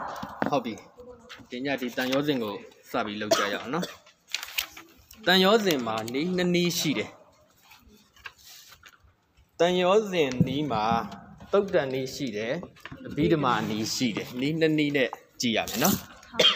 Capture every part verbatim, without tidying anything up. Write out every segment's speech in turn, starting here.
hobby ဒီညဒီတန်ရောစင်ကိုစပြီးလောက်ကြရအောင်နော်တန်ရောစင်မှာနီးနှစ်နီးရှိတယ်တန်ရောစင်နီးမှာတုတ်တန်နီးရှိတယ်အဘိဓမ္မာနီးရှိတယ်နီးနှစ်နီးနဲ့ကြည့်ရမယ်နော်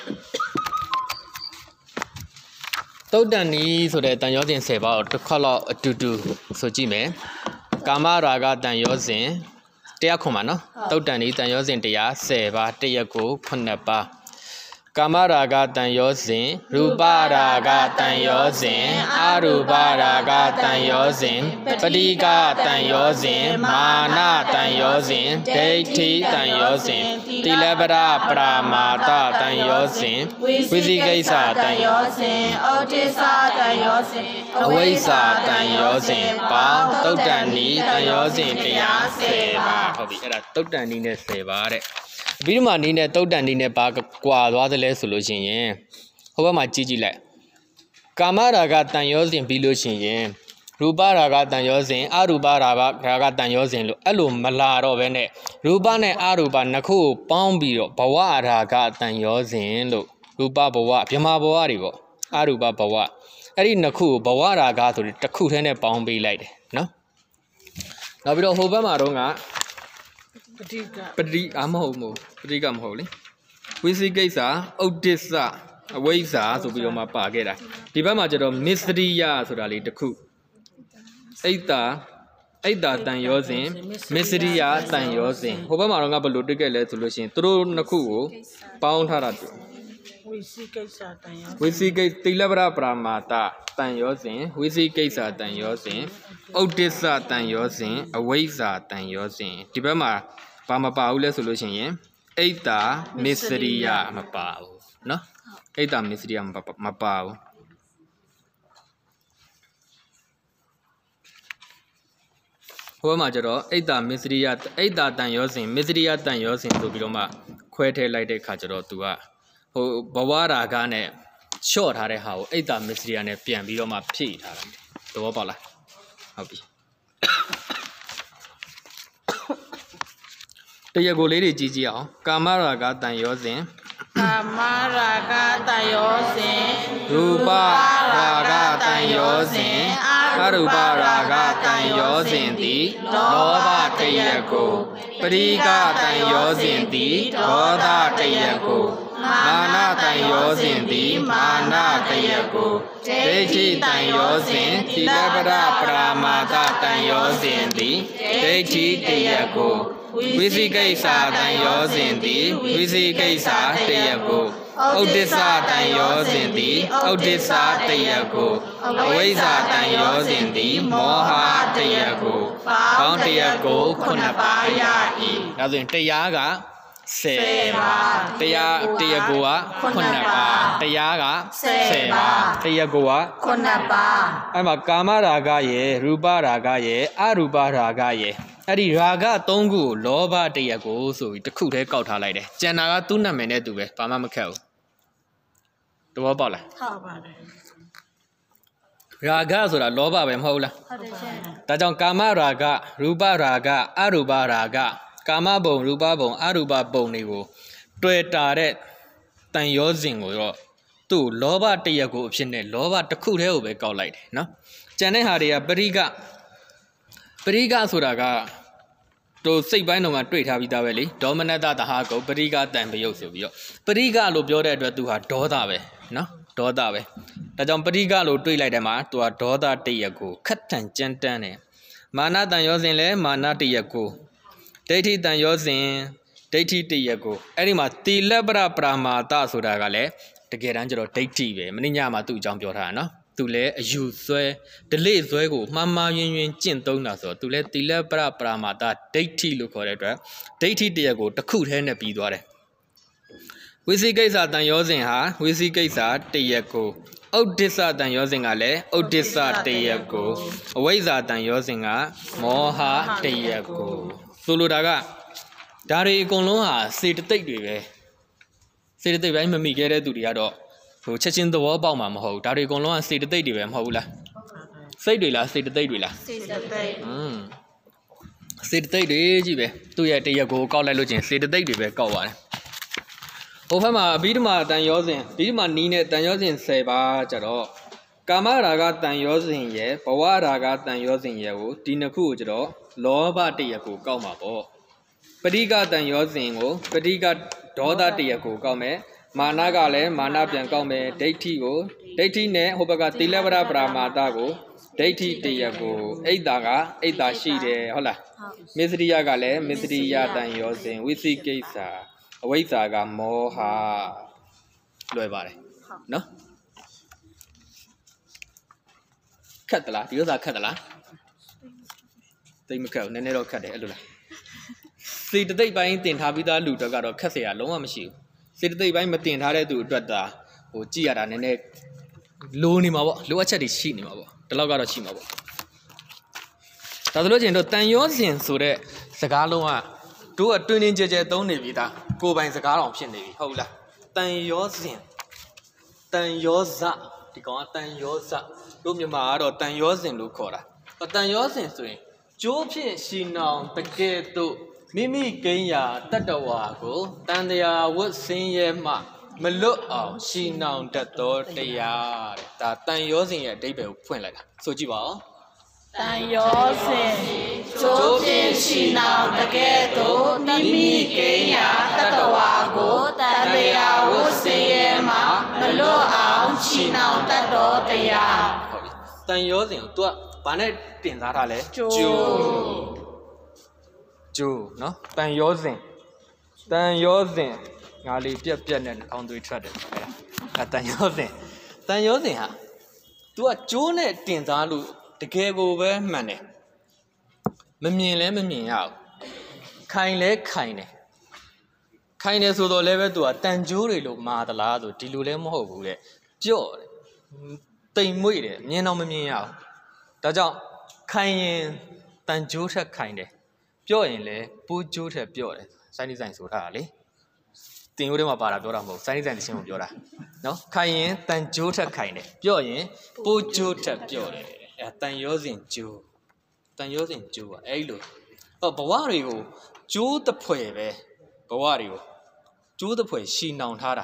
တုတ်တန်နီးဆိုတဲ့တန်ရောစင်ဆယ်ပါးကိုတစ်ခါတော့အတူတူဆိုကြည့်မယ်ကာမရာဂတန်ရောစင်တရားခွန်ပါနော်တုတ်တန်နီးတန်ရောစင်တရားဆယ်ပါးတရက်ကိုခုနှစ်ပါးကာမရာဂတန်ရောစဉ်ရူပရာဂတန်ရောစဉ်အရူပရာဂတန်ရောစဉ်ပဋိကတန်ရောစဉ်မာနတန်ရောစဉ်ဒိဋ္ဌိတန်ရောစဉ်တိလပရပရာမာတတန်ရောစဉ်ဝိသိကိစ္စတန်ရောစဉ်ဩတ္တိသတန်ရောစဉ်အဝိဇ္ဇာတန်ရောစဉ်ပေါင်းတုတ်တန်နီးတန်ရောစဉ်တရားဆယ်ပါဟုတ်ပြီအဲ့ဒါတုတ်တန်နီးနဲ့ဆယ်ပါတဲ့ပြီးတော့မှနီးနဲ့တုတ်တန်နီးနဲ့ပါကွာသွားတယ်လဲဆိုလို့ရှိရင်ဟိုဘက်မှာကြည့်ကြည့်လိုက်ကာမရာဂတန်ရောစဉ်ပြီးလို့ရှိရင်ရူပရာဂတန်ရောစဉ်အရူပရာဂရာဂတန်ရောစဉ်လို့အဲ့လိုမလာတော့ဘဲနဲ့ရူပနဲ့အရူပနှစ်ခုကိုပေါင်းပြီးတော့ဘဝရာဂတန်ရောစဉ်လို့ရူပဘဝဗြဟ္မာဘဝတွေပေါ့အရူပဘဝအဲ့ဒီနှစ်ခုကိုဘဝရာဂဆိုပြီးတစ်ခုတည်းနဲ့ပေါင်းပေးလိုက်တယ်နော်နောက်ပြီးတော့ဟိုဘက်မှာတော့ကပဋိကပဋိအမဟုတ်မို့ပဋိကမဟုတ်လေဝိသိကိစ္စဥဒ္ဒစ္စအဝိဇ္ဇာဆိုပြီးတော့မှပါခဲ့တာဒီဘက်မှာကျတော့မစ္စရိယဆိုတာလေးတစ်ခုအိတ်တာအိတ်တာတန်ရောစဉ်မစ္စရိယတန်ရောစဉ်ဟိုဘက်မှာတော့ငါဘယ်လိုတွေ့ခဲ့လဲဆိုလို့ရှိရင်သူတို့နှစ်ခုကိုပေါင်းထားတာတွေ့ဝိသိကိစ္စတန်ရောဝိသိကိတိလပရပရာမာတတန်ရောစဉ်ဝိသိကိစ္စတန်ရောစဉ်ဥဒ္ဒစ္စတန်ရောစဉ်အဝိဇ္ဇာတန်ရောစဉ်ဒီဘက်မှာဘာမပါဘူးလဲဆိုလို့ရှိရင်အိတ်တာမစ္စရိယမပါဘူးเนาะအိတ်တာမစ္စရိယမပါမပါဘူးဟိုမှာကျတော့အိတ်တာမစ္စရိယအိတ်တာတန်ရောစဉ်မစ္စရိယတန်ရောစဉ်ဆိုပြီးတော့မှခွဲထည့်လိုက်တဲ့ခါကျတော့ तू ကဟိုဘဝရာဂနဲ့လျှော့ထားတဲ့ဟာကိုအိတ်တာမစ္စရိယနဲ့ပြန်ပြီးတော့မှဖြည့်ထားတာသဘောပေါက်လားဟုတ်ပြီတရကိုလေးတွေကြည့်ကြည့်အောင်ကာမရာဂတန်ရောစဉ်ကာမရာဂတန်ရောစဉ်ရူပရာဂတန်ရောစဉ်အရူပရာဂတန်ရောစဉ်သည်လောဘတရကိုပရိကတန်ရောစဉ်သည်ဒေါသတရကိုမာနတန်ရောစဉ်သည်မာနတရကိုဒိဋ္ဌိတန်ရောစဉ်သီလပရပရာမာတတန်ရောစဉ်သည်ဒိဋ္ဌိတရကိုဝိသိကိစ္စတန်ရောစဉ်သည်ဝိသိကိစ္စတရကိုဥဒ္ဒစ္စတန်ရောစဉ်သည်ဥဒ္ဒစ္စတရကိုအဝိဇ္ဇာတန်ရောစဉ်သည်မောဟတရကိုပေါင်းတရကိုခုနှစ်ပါးရ၏ဒါဆိုရင်တရားကဆယ်ပါးတရားတရားကိုကခုနှစ်ပါးတရားကဆယ်ပါးတရားကိုကခုနှစ်ပါးအဲ့မှာကာမရာဂရဲ့ရူပရာဂရဲ့အရူပရာဂရဲ့အဲ့ဒီရာဂသုံးခုကိုလောဘတရားကိုဆိုပြီးတစ်ခုတည်းကောက်ထားလိုက်တယ်ကျန်တာကသူ့နာမည်နဲ့သူပဲဘာမှမခက်ဘူးတဘောပေါက်လားဟုတ်ပါတယ်ရာဂဆိုတာလောဘပဲမဟုတ်လားဟုတ်တယ်ရှင်ဒါကြောင့်ကာမရာဂရူပရာဂအရူပရာဂကာမဘုံရူပဘုံအရူပဘုံတွေကိုတွေ့တာတဲ့တန်ရောစဉ်ကိုတော့သူ့လောဘတရက်ကိုအဖြစ်နဲ့လောဘတစ်ခုတည်းကိုပဲကောက်လိုက်တယ်နော်ကျန်တဲ့ဟာတွေကပရိကပရိကဆိုတာကတို့စိတ်ပိုင်းတော့မှတွေ့ထားပြီးသားပဲလေဒေါမနတတဟာကုပရိကတန်ပယုတ်ဆိုပြီးတော့ပရိကလို့ပြောတဲ့အတွက်သူဟာဒေါသပဲနော်ဒေါသပဲဒါကြောင့်ပရိကလို့တွေးလိုက်တယ်မှာသူဟာဒေါသတရက်ကိုခက်ထန်ကြမ်းတမ်းတယ်မာနတန်ရောစဉ်လဲမာနတရက်ကိုဒိဋ္ဌိတန်ရောစဉ်ဒိဋ္ဌိတရက်ကိုအဲ့ဒီမှာတိလပရပရာမာတဆိုတာကလည်းတကယ်တမ်းကျတော့ဒိဋ္ဌိပဲမင်းညမှာသူ့အကြောင်းပြောထားတာနော်သူလည်းအယူဆွဲဒလိဆွဲကိုမှားမှားယွင်းယွင်းကျင့်သုံးတာဆိုတော့သူလည်းတိလပရပရာမာတဒိဋ္ဌိလို့ခေါ်တဲ့အတွက်ဒိဋ္ဌိတရက်ကိုတစ်ခုတည်းနဲ့ပြီးသွားတယ်ဝိသိကိစ္စတန်ရောစဉ်ဟာဝိသိကိစ္စတရက်ကိုဥဒ္ဒစ္စတန်ရောစဉ်ကလည်းဥဒ္ဒစ္စတရက်ကိုအဝိဇ္ဇာတန်ရောစဉ်ကမောဟတရက်ကိုဆိုလိုတာကဒါတွေအကုန်လုံးဟာစေတသိက်တွေပဲစေတသိက်ပိုင်းမမိခဲ့တဲ့သူတွေကတော့ဟိုချက်ချင်းသဘောပေါက်မှာမဟုတ်ဘူးဒါတွေအကုန်လုံးကစေတသိက်တွေပဲမဟုတ်ဘူးလားစိတ်တွေလားစေတသိက်တွေလားစေတသိက်อืมစေတသိက်တွေကြီးပဲသူ့ရဲ့တရက်ကိုကောက်လိုက်လို့ချင်းစေတသိက်တွေပဲကောက်ပါတယ်ဟိုဘက်မှာအဘိဓမ္မာတန်ရောစဉ်အဘိဓမ္မာနီးနဲ့တန်ရောစဉ်ဆယ်ပါးကြတော့ကာမရာဂတန်ရောစဉ်ရဲ့ဘဝရာဂတန်ရောစဉ်ရဲ့ကိုဒီနှစ်ခုကိုကြတော့လောဘတရကိုကောက်မှာပေါ့ပဋိကတန်ရောစဉ်ကိုပဋိကဒေါသတရကိုကောက်မယ်မာနကလည်းမာနပြန်ကောက်မယ်ဒိဋ္ဌိကိုဒိဋ္ဌိနဲ့ဟိုဘက်ကသီလဝရပရာမာတကိုဒိဋ္ဌိတရကိုအိတ်တာကအိတ်တာရှိတယ်ဟုတ်လားမစ္စရိယကလည်းမစ္စရိယတန်ရောစဉ်ဝိသိကိစ္စအဝိဇ္ဇာကမောဟလွယ်ပါတယ်နော်ခက်သလားဒီဥစ္စာခက်သလားသိမခက်ဘူးနည်းနည်းတော့ခက်တယ်အဲ့လိုလားစေတသိက်ပိုင်းတင်ထားပြီးသားလူတွေကတော့ခက်เสียရလုံးဝမရှိဘူးစေတသိက်ပိုင်းမတင်ထားတဲ့သူအတွက်သာဟိုကြည့်ရတာနည်းနည်းလိုနေမှာပေါ့လိုအပ်ချက်တွေရှိနေမှာပေါ့ဒီလောက်ကတော့ရှိမှာပေါ့ဒါဆိုလို့ချင်းတို့တန်ရောစဉ်ဆိုတဲ့စကားလုံးကတို့အတွင်းင်းကြဲကြဲသုံးနေပြီသားကိုယ်ပိုင်စကားတော်ဖြစ်နေပြီဟုတ်လားတန်ရောစဉ်တန်ရောဇဒီကောင်ကတန်ရောဇတို့မြန်မာကတော့တန်ရောစဉ်လို့ခေါ်တာတန်ရောစဉ်ဆိုရင်ကျိုးဖြစ်ရှိနောင်တကယ်တော့မိမိကိန်းရာတတ္တဝါကိုတန်တရားဝတ်ဆင်းရဲမှမလွတ်အောင်ရှိနောင်တတ်သောတရားတဲ့ဒါတန်ရောစဉ်ရဲ့အဓိပ္ပာယ်ကိုဖွင့်လိုက်တာဆိုကြည့်ပါဦးတန်ရောစဉ်ကျိုးဖြစ်ရှိနောင်တကယ်တော့မိမိကိန်းရာတတ္တဝါကိုတန်တရားဝတ်ဆင်းရဲမှမလွတ်အောင်ရှိနောင်တတ်သောတရားဟုတ်ပြီတန်ရောစဉ်ကို तू ကဘာနဲ့တင်စားထားလဲကျိုးကျိုးနော်တန်ရောစဉ်တန်ရောစဉ်ငါလေးပြက်ပြက်နဲ့နှာခေါင်းသွေးထွက်တယ်အဲ့ဒါအဲတန်ရောစဉ်တန်ရောစဉ်ဟာ तू ကကျိုးနဲ့တင်စားလို့တကယ်ကိုပဲမှန်တယ်မမြင်လဲမမြင်ရဘူးခိုင်လဲခိုင်တယ်ခိုင်တယ်ဆိုတော့လည်းပဲ तू ကတန်ကျိုးတွေလို့မာသလားဆိုဒီလိုလည်းမဟုတ်ဘူးတဲ့ပြော့တယ်တိမ်မွေ့တယ်မြင်တော့မမြင်ရဘူးဒါကြောင့်ခိုင်ရင်တန်ကျိုးထက်ခိုင်တယ်ပြော့ရင်လည်းပိုးကျိုးထက်ပြော့တယ်စိုင်းဒီဇိုင်းဆိုထားတာလေတင်ရိုးထဲမှာပါတာပြောတာမဟုတ်စိုင်းဒီဇိုင်းတစ်ချင်းကိုပြောတာနော်ခိုင်ရင်တန်ကျိုးထက်ခိုင်တယ်ပြော့ရင်ပိုးကျိုးထက်ပြော့တယ်အဲတန်ရောစဉ်ကျိုးတန်ရောစဉ်ကျိုးอ่ะအဲ့လိုဟောဘဝတွေကိုကျိုးတစ်ဖွဲပဲဘဝတွေကိုကျိုးတစ်ဖွဲရှီနောင်ထားတာ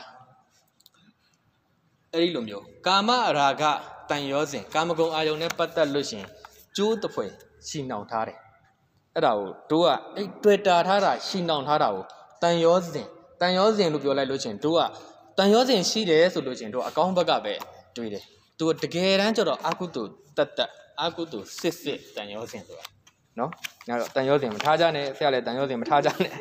အဲ့ဒီလိုမျိုးကာမရာဂတန်ရောစဉ်ကာမဂုဏ်အာယုန်နဲ့ပတ်သက်လို့ရှင်ကျိုးတစ်ဖွဲရှီနောင်ထားတယ်အဲ့ဒါကိုတို့ကအဲ့တွေ့တာထားတာရှီနောင်ထားတာကိုတန်ရောစဉ်တန်ရောစဉ်လို့ပြောလိုက်လို့ရှင်တို့ကတန်ရောစဉ်ရှိတယ်ဆိုလို့ရှင်တို့အကောင်းဘက်ကပဲတွေးတယ်သူတကယ်တမ်းကျတော့အကုသိုလ်တတ်တတ်အကုသိုလ်စစ်စစ်တန်ရောစဉ်ဆိုတာနော်ညတော့တန်ရောစဉ်မထားကြနဲ့ဆရာလည်းတန်ရောစဉ်မထားကြနဲ့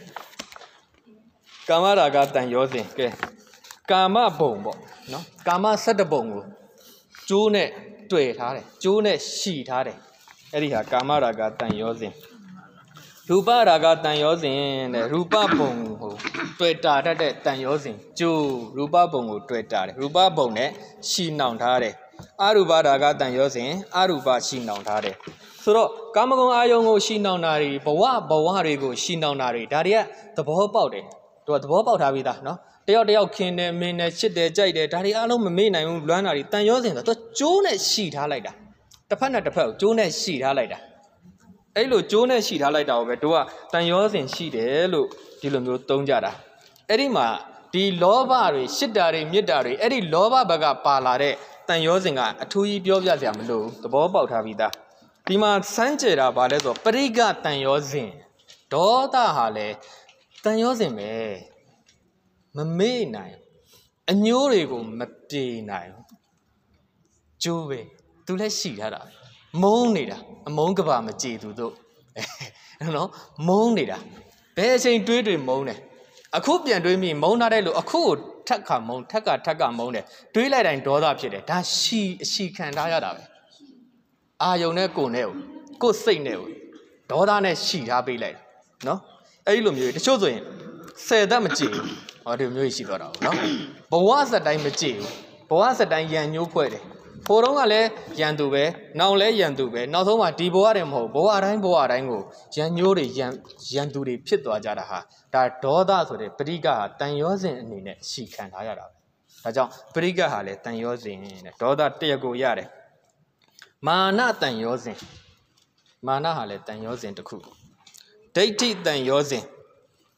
ကာမရာဂတန်ရောစဉ်ကဲကာမဘုံပေါ့နော်ကာမ၁၁ဘုံကိုကျိုးနဲ့တွေ့ထားတယ်ကျိုးနဲ့ရှီထားတယ်အဲ့ဒီဟာကာမရာဂတန်ရောစဉ်ရူပရာဂတန်ရောစဉ်တဲ့ရူပဘုံကိုတွေ့တာတတ်တဲ့တန်ရောစဉ်ကျိုးရူပဘုံကိုတွေ့တာတယ်ရူပဘုံနဲ့ရှီနှောင်ထားတယ်အရူပရာဂတန်ရောစဉ်အရူပရှီနှောင်ထားတယ်ဆိုတော့ကာမဂုဏ်အာယုံကိုရှီနှောင်တာတွေဘဝဘဝတွေကိုရှီနှောင်တာတွေဒါတွေကသဘောပေါက်တယ်သူကသဘောပေါက်ထားပြီးသားနော်တယောက်တယောက်ခင်တယ်မင်းတယ်ချစ်တယ်ကြိုက်တယ်ဒါတွေအားလုံးမမေ့နိုင်ဘူးလွမ်းတာတွေတန်ရောစဉ်ဆိုတော့သူကျိုးနဲ့ရှီထားလိုက်တာတစ်ဖက်နဲ့တစ်ဖက်ကိုကျိုးနဲ့ရှီထားလိုက်တာအဲ့လိုကျိုးနဲ့ရှီထားလိုက်တာကိုပဲတို့ကတန်ရောစဉ်ရှိတယ်လို့ဒီလိုမျိုးသုံးကြတာအဲ့ဒီမှာဒီလောဘတွေရှစ်တာတွေမြစ်တာတွေအဲ့ဒီလောဘဘက်ကပါလာတဲ့တန်ရောစဉ်ကအထူးကြီးပြောပြစရာမလိုဘူးသဘောပေါက်ထားပြီးသားဒီမှာစမ်းကြယ်တာဘာလဲဆိုတော့ပရိကတန်ရောစဉ်ဒေါသဟာလေတန်ရောစဉ်ပဲမမေ့နိုင်အညိုးတွေကိုမပြေနိုင်ကျိုးပဲသူလည်းရှိထားတာမုန်းနေတာအမုန်းကဘာမကြည်သူတို့နော်မုန်းနေတာဘယ်အချိန်တွေးတွေမုန်းတယ်အခုပြန်တွေးမိမုန်းထားတဲ့လို့အခုထက်ခါမုန်းထက်ကထက်ကမုန်းတယ်တွေးလိုက်တိုင်းဒေါသဖြစ်တယ်ဒါရှီအရှီခံထားရတာပဲအာယုံနဲ့ကိုယ်နဲ့ကိုယ်စိတ်နဲ့ဒေါသနဲ့ရှီထားပေးလိုက်နော်အဲ့ဒီလိုမျိုးတချို့ဆိုရင်ဆယ်သက်မကြည်ဘူးဟောဒီမျိုးရှိသွားတာနော်ဘဝစက်တိုင်းမကြည်ဘူးဘဝစက်တိုင်းရန်ညှိုးဖွဲ့တယ်ဖိုးတော့ကလည်းရန်သူပဲနောက်လည်းရန်သူပဲနောက်ဆုံးမှဒီဘဝတည်းမဟုတ်ဘဝတိုင်းဘဝတိုင်းကိုရန်ညိုးတွေရန်ရန်သူတွေဖြစ်သွားကြတာဟာဒါဒေါသဆိုတဲ့ပရိကဟာတန်ရောစဉ်အနေနဲ့ရှီခံထားရတာပဲဒါကြောင့်ပရိကဟာလည်းတန်ရောစဉ်နဲ့ဒေါသတရကိုရတယ်မာနတန်ရောစဉ်မာနဟာလည်းတန်ရောစဉ်တစ်ခုဒိဋ္ဌိတန်ရောစဉ်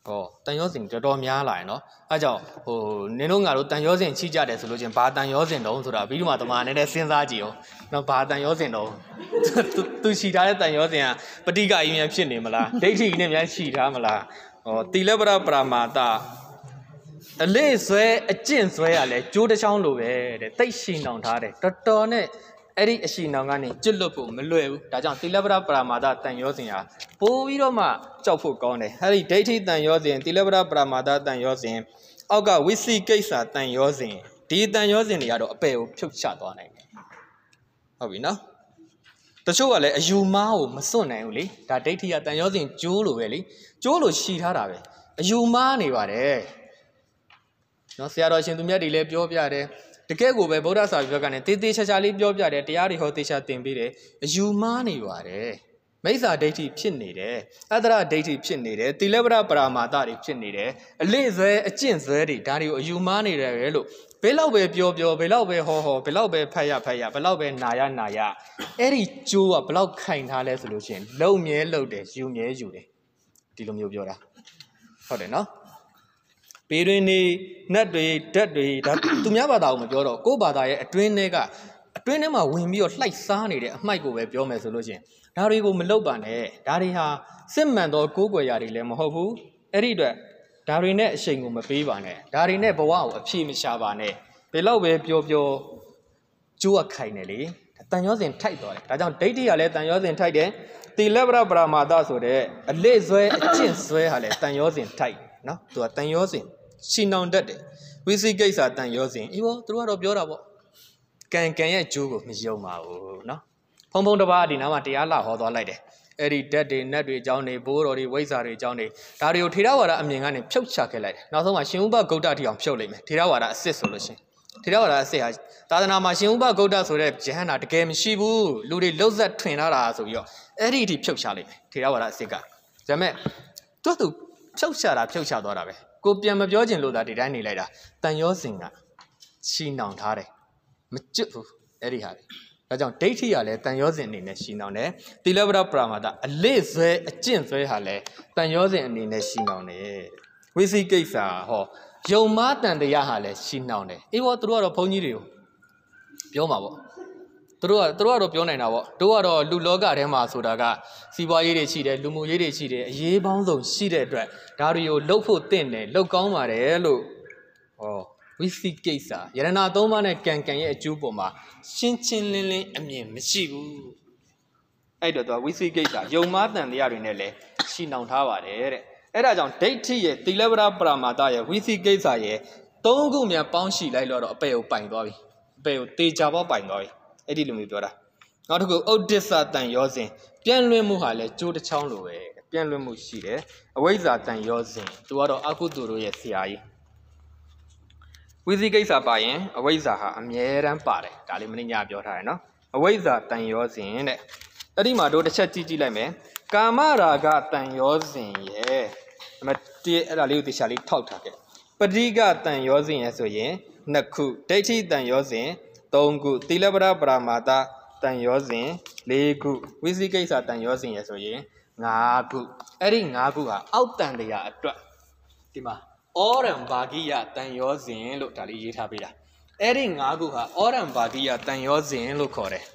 哦，但有人就多များ來နော်အဲကြောင့်ဟိုနင်တို့ငါတို့တန်ရောစင်ချိကြတယ်ဆိုလို့ချင်းဘာတန်ရောစင်တုံးဆိုတာပြီးတော့မှတမန်နဲ့စဉ်းစားကြည့်အောင်နော်ဘာတန်ရောစင်တုံးသူချီထားတဲ့တန်ရောစင်ကပဋိကကြီးများဖြစ်နေမလားဒိဋ္ဌိနဲ့များချီထားမလားဟောတိလပရပရမာတအလေးဆွဲအကျင့်ဆွဲရလဲကျိုးတစ်ချောင်းလိုပဲတဲ့တိတ်ရှိနှောင်ထားတယ်တော်တော်နဲ့အဲ့ဒီအရှိနှောင်ကနေကျွတ်လွတ်ဖို့မလွယ်ဘူးဒါကြောင့်တိလပရပရမာတတန်ရောစင်ဟာပိုးပြီးတော့မှကြောက်ဖို့ကောင်းတယ်အဲ့ဒီဒိဋ္ဌိတန်ရောစင်တိလပရပရမာတတန်ရောစင်အောက်ကဝိသိကိစ္စတန်ရောစင်ဒီတန်ရောစင်တွေကတော့အပယ်ကိုဖြုတ်ချသွားနိုင်တယ်ဟုတ်ပြီနော်တချို့ကလည်းအယူမားကိုမစွန့်နိုင်ဘူးလေဒါဒိဋ္ဌိကတန်ရောစင်ကျိုးလိုပဲလေကျိုးလိုရှည်ထားတာပဲအယူမားနေပါတယ်နော်ဆရာတော်ရှင်သူမြတ်တွေလည်းပြောပြတယ်တကယ်ကိုပဲဗုဒ္ဓဆရာပြောကနေတေးသေးချာချာလေးပြောပြတယ်တရားတွေဟောသေချာသင်ပေးတယ်အယူမားနေပါတယ်မိစ္ဆာဒိဋ္ဌိဖြစ်နေတယ်အတ္တရဒိဋ္ဌိဖြစ်နေတယ်တိလပရပရာမာတတွေဖြစ်နေတယ်အလေးဆွဲအကျင့်ဆွဲတွေဒါတွေကိုအယူမားနေတယ်ပဲလို့ဘယ်လောက်ပဲပြောပြောဘယ်လောက်ပဲဟောဟောဘယ်လောက်ပဲဖတ်ရဖတ်ရဘယ်လောက်ပဲနာရနာရအဲ့ဒီကျိုးကဘယ်လောက်ခိုင်ထားလဲဆိုလို့ရှိရင်လုံမြဲလုံတယ်ယူမြဲယူတယ်ဒီလိုမျိုးပြောတာဟုတ်တယ်နော်ပေတွင်နေနတ်တွေဓာတ်တွေဒါသူများဘာသာကိုမပြောတော့ကိုယ့်ဘာသာရဲ့အတွင်းထဲကအတွင်းထဲမှာဝင်ပြီးတော့လှိုက်စားနေတဲ့အမှိုက်ကိုပဲပြောမယ်ဆိုလို့ရှိရင်ဒါတွေကိုမလုပ်ပါနဲ့ဒါတွေဟာစစ်မှန်သောကိုးကွယ်ရာတွေလည်းမဟုတ်ဘူးအဲ့ဒီအတွက်ဒါတွေနဲ့အရှိန်ကိုမပေးပါနဲ့ဒါတွေနဲ့ဘဝကိုအဖြေမရှာပါနဲ့ဘယ်လောက်ပဲပြောပြောကျိုးအခိုင်နေလေတန်ရောစင်ထိုက်သွားတယ်ဒါကြောင့်ဒိဋ္ဌိကလည်းတန်ရောစင်ထိုက်တယ်တိလပရပရမာတဆိုတဲ့အလေးဆွဲအကျင့်ဆွဲဟာလည်းတန်ရောစင်ထိုက်နော်သူကတန်ရောစင်ရှင်းအောင်တတ်တယ်ဝိသိကိစ္စတန်ရောစင်အေးဘောသူတို့ကတော့ပြောတာပေါ့ကံကံရဲ့ကျိုးကိုမယုံပါဘူးနော်ဖုံဖုံတစ်ပါးဒီနားမှာတရားလာဟောသွားလိုက်တယ်အဲ့ဒီဓာတ်တွေနတ်တွေအကြောင်းတွေဘိုးတော်တွေဝိဇ္ဇာတွေအကြောင်းတွေဒါတွေကိုထေရဝါဒအမြင်ကနေဖြုတ်ချခဲ့လိုက်တယ်နောက်ဆုံးမှာရှင်ဥပဂုတ်တတိအောင်ဖြုတ်လိုက်မယ်ထေရဝါဒအစ်စ်ဆိုလို့ရှင်ထေရဝါဒအစ်စ်ဟာသာသနာမှာရှင်ဥပဂုတ်တဆိုတဲ့ယဟန္တာတကယ်မရှိဘူးလူတွေလှုပ်ဆက်ထွင်လာတာဆိုပြီးတော့အဲ့ဒီအထိဖြုတ်ချလိုက်မယ်ထေရဝါဒအစ်စ်ကဒါပေမဲ့သူ့သူဖြုတ်ချတာဖြုတ်ချသွားတာပဲကိုပြန်မပြောချင်လို့သာဒီတိုင်းနေလိုက်တာတန်ရောစင်ကချီနှောင်ထားတယ်မကျွတ်ဘူးအဲ့ဒီဟာလေဒါကြောင့်ဒိဋ္ဌိကလည်းတန်ရောစင်အနေနဲ့ရှင်းအောင်တယ်တိလပရပရမာတအလေးဆွဲအကျင့်ဆွဲဟာလည်းတန်ရောစင်အနေနဲ့ရှင်းအောင်တယ်ဝိသိကိစ္စဟောယုံမားတန်တရားဟာလည်းရှင်းအောင်တယ်အေးဘောသူတို့ကတော့ဘုန်းကြီးတွေကိုပြောမှာပေါ့သူတို့ကသူတို့ကတော့ပြောနိုင်တာပေါ့တို့ကတော့လူလောကထဲမှာဆိုတာကစီးပွားရေးတွေရှိတယ်လူမှုရေးတွေရှိတယ်အရေးပေါင်းစုံရှိတဲ့အတွက်ဒါတွေကိုလှုပ်ဖို့တင့်တယ်လှုပ်ကောင်းပါတယ်လို့ဟောဝိသိကိစ္စယရဏသုံးပါးနဲ့ကံကံရဲ့အကျိုးပေါ်မှာရှင်းချင်းလင်းလင်းအမြင်မရှိဘူးအဲ့တော့သူကဝိသိကိစ္စယုံမားတန်တရားတွေနဲ့လည်းရှင်းအောင်ထားပါတယ်တဲ့အဲ့ဒါကြောင့်ဒိဋ္ဌိရဲ့တိလပရပရမာတရဲ့ဝိသိကိစ္စရဲ့သုံးခုမြန်ပေါင်းရှိလိုက်လို့တော့အပေကိုပိုင်သွားပြီအပေကိုတေချာပေါပိုင်သွားပြီအဲ့ဒီလိုမျိုးပြောတာနောက်တစ်ခုဥဒ္ဒစ္စတန်ရောစဉ်ပြန်လွင်မှုဟာလည်းကျိုးတစ်ချောင်းလိုပဲပြန်လွင်မှုရှိတယ်အဝိဇ္ဇာတန်ရောစဉ်သူကတော့အကုသိုလ်တို့ရဲ့ဆရာကြီးဝိသိကိစ္စပါရင်အဝိဇ္ဇာဟာအမြဲတမ်းပါတယ်ဒါလေးမင်းညာပြောထားတယ်နော်အဝိဇ္ဇာတန်ရောစဉ်တဲ့အဲ့ဒီမှာတို့တစ်ချက်ကြည့်ကြည့်လိုက်မယ်ကာမရာဂတန်ရောစဉ်ရဲ့အမတည်းအဲ့ဒါလေးကိုတရားလေးထောက်ထားခဲ့ပဋိကတန်ရောစဉ်ရဲ့ဆိုရင်နှစ်ခုဒိဋ္ဌိတန်ရောစဉ်သုံးခုတိလပရပရမာတတန်ရောစဉ်လေးခုဝိသိကိစ္စတန်ရောစဉ်ရဲ့ဆိုရင်ငါးခုအဲ့ဒီငါးခုဟာအောက်တန်တရားအတွက်ဒီမှာဩရံဘာဂိယတန်ရောစဉ်လို့ဒါလေးရေးထားပေးတာအဲ့ဒီငါးခုဟာဩရံဘာဂိယတန်ရောစဉ်လို့ခေါ်တယ်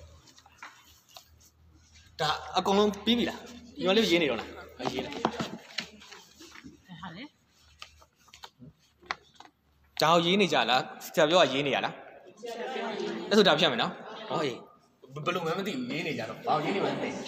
ဒါအကုန်လုံးပြီးပြီလားညီမလေးရေးနေတော့လားရေးလိုက်ဟာလေဒါကိုရေးနေကြလားဆရာပြောကရေးနေရလားအဲ့ဆိုဒါဖြတ်မယ်နော်ဟောအေးဘယ်လိုမှမသိဘူးရေးနေကြတော့ဘာရေးနေမှမသိဩ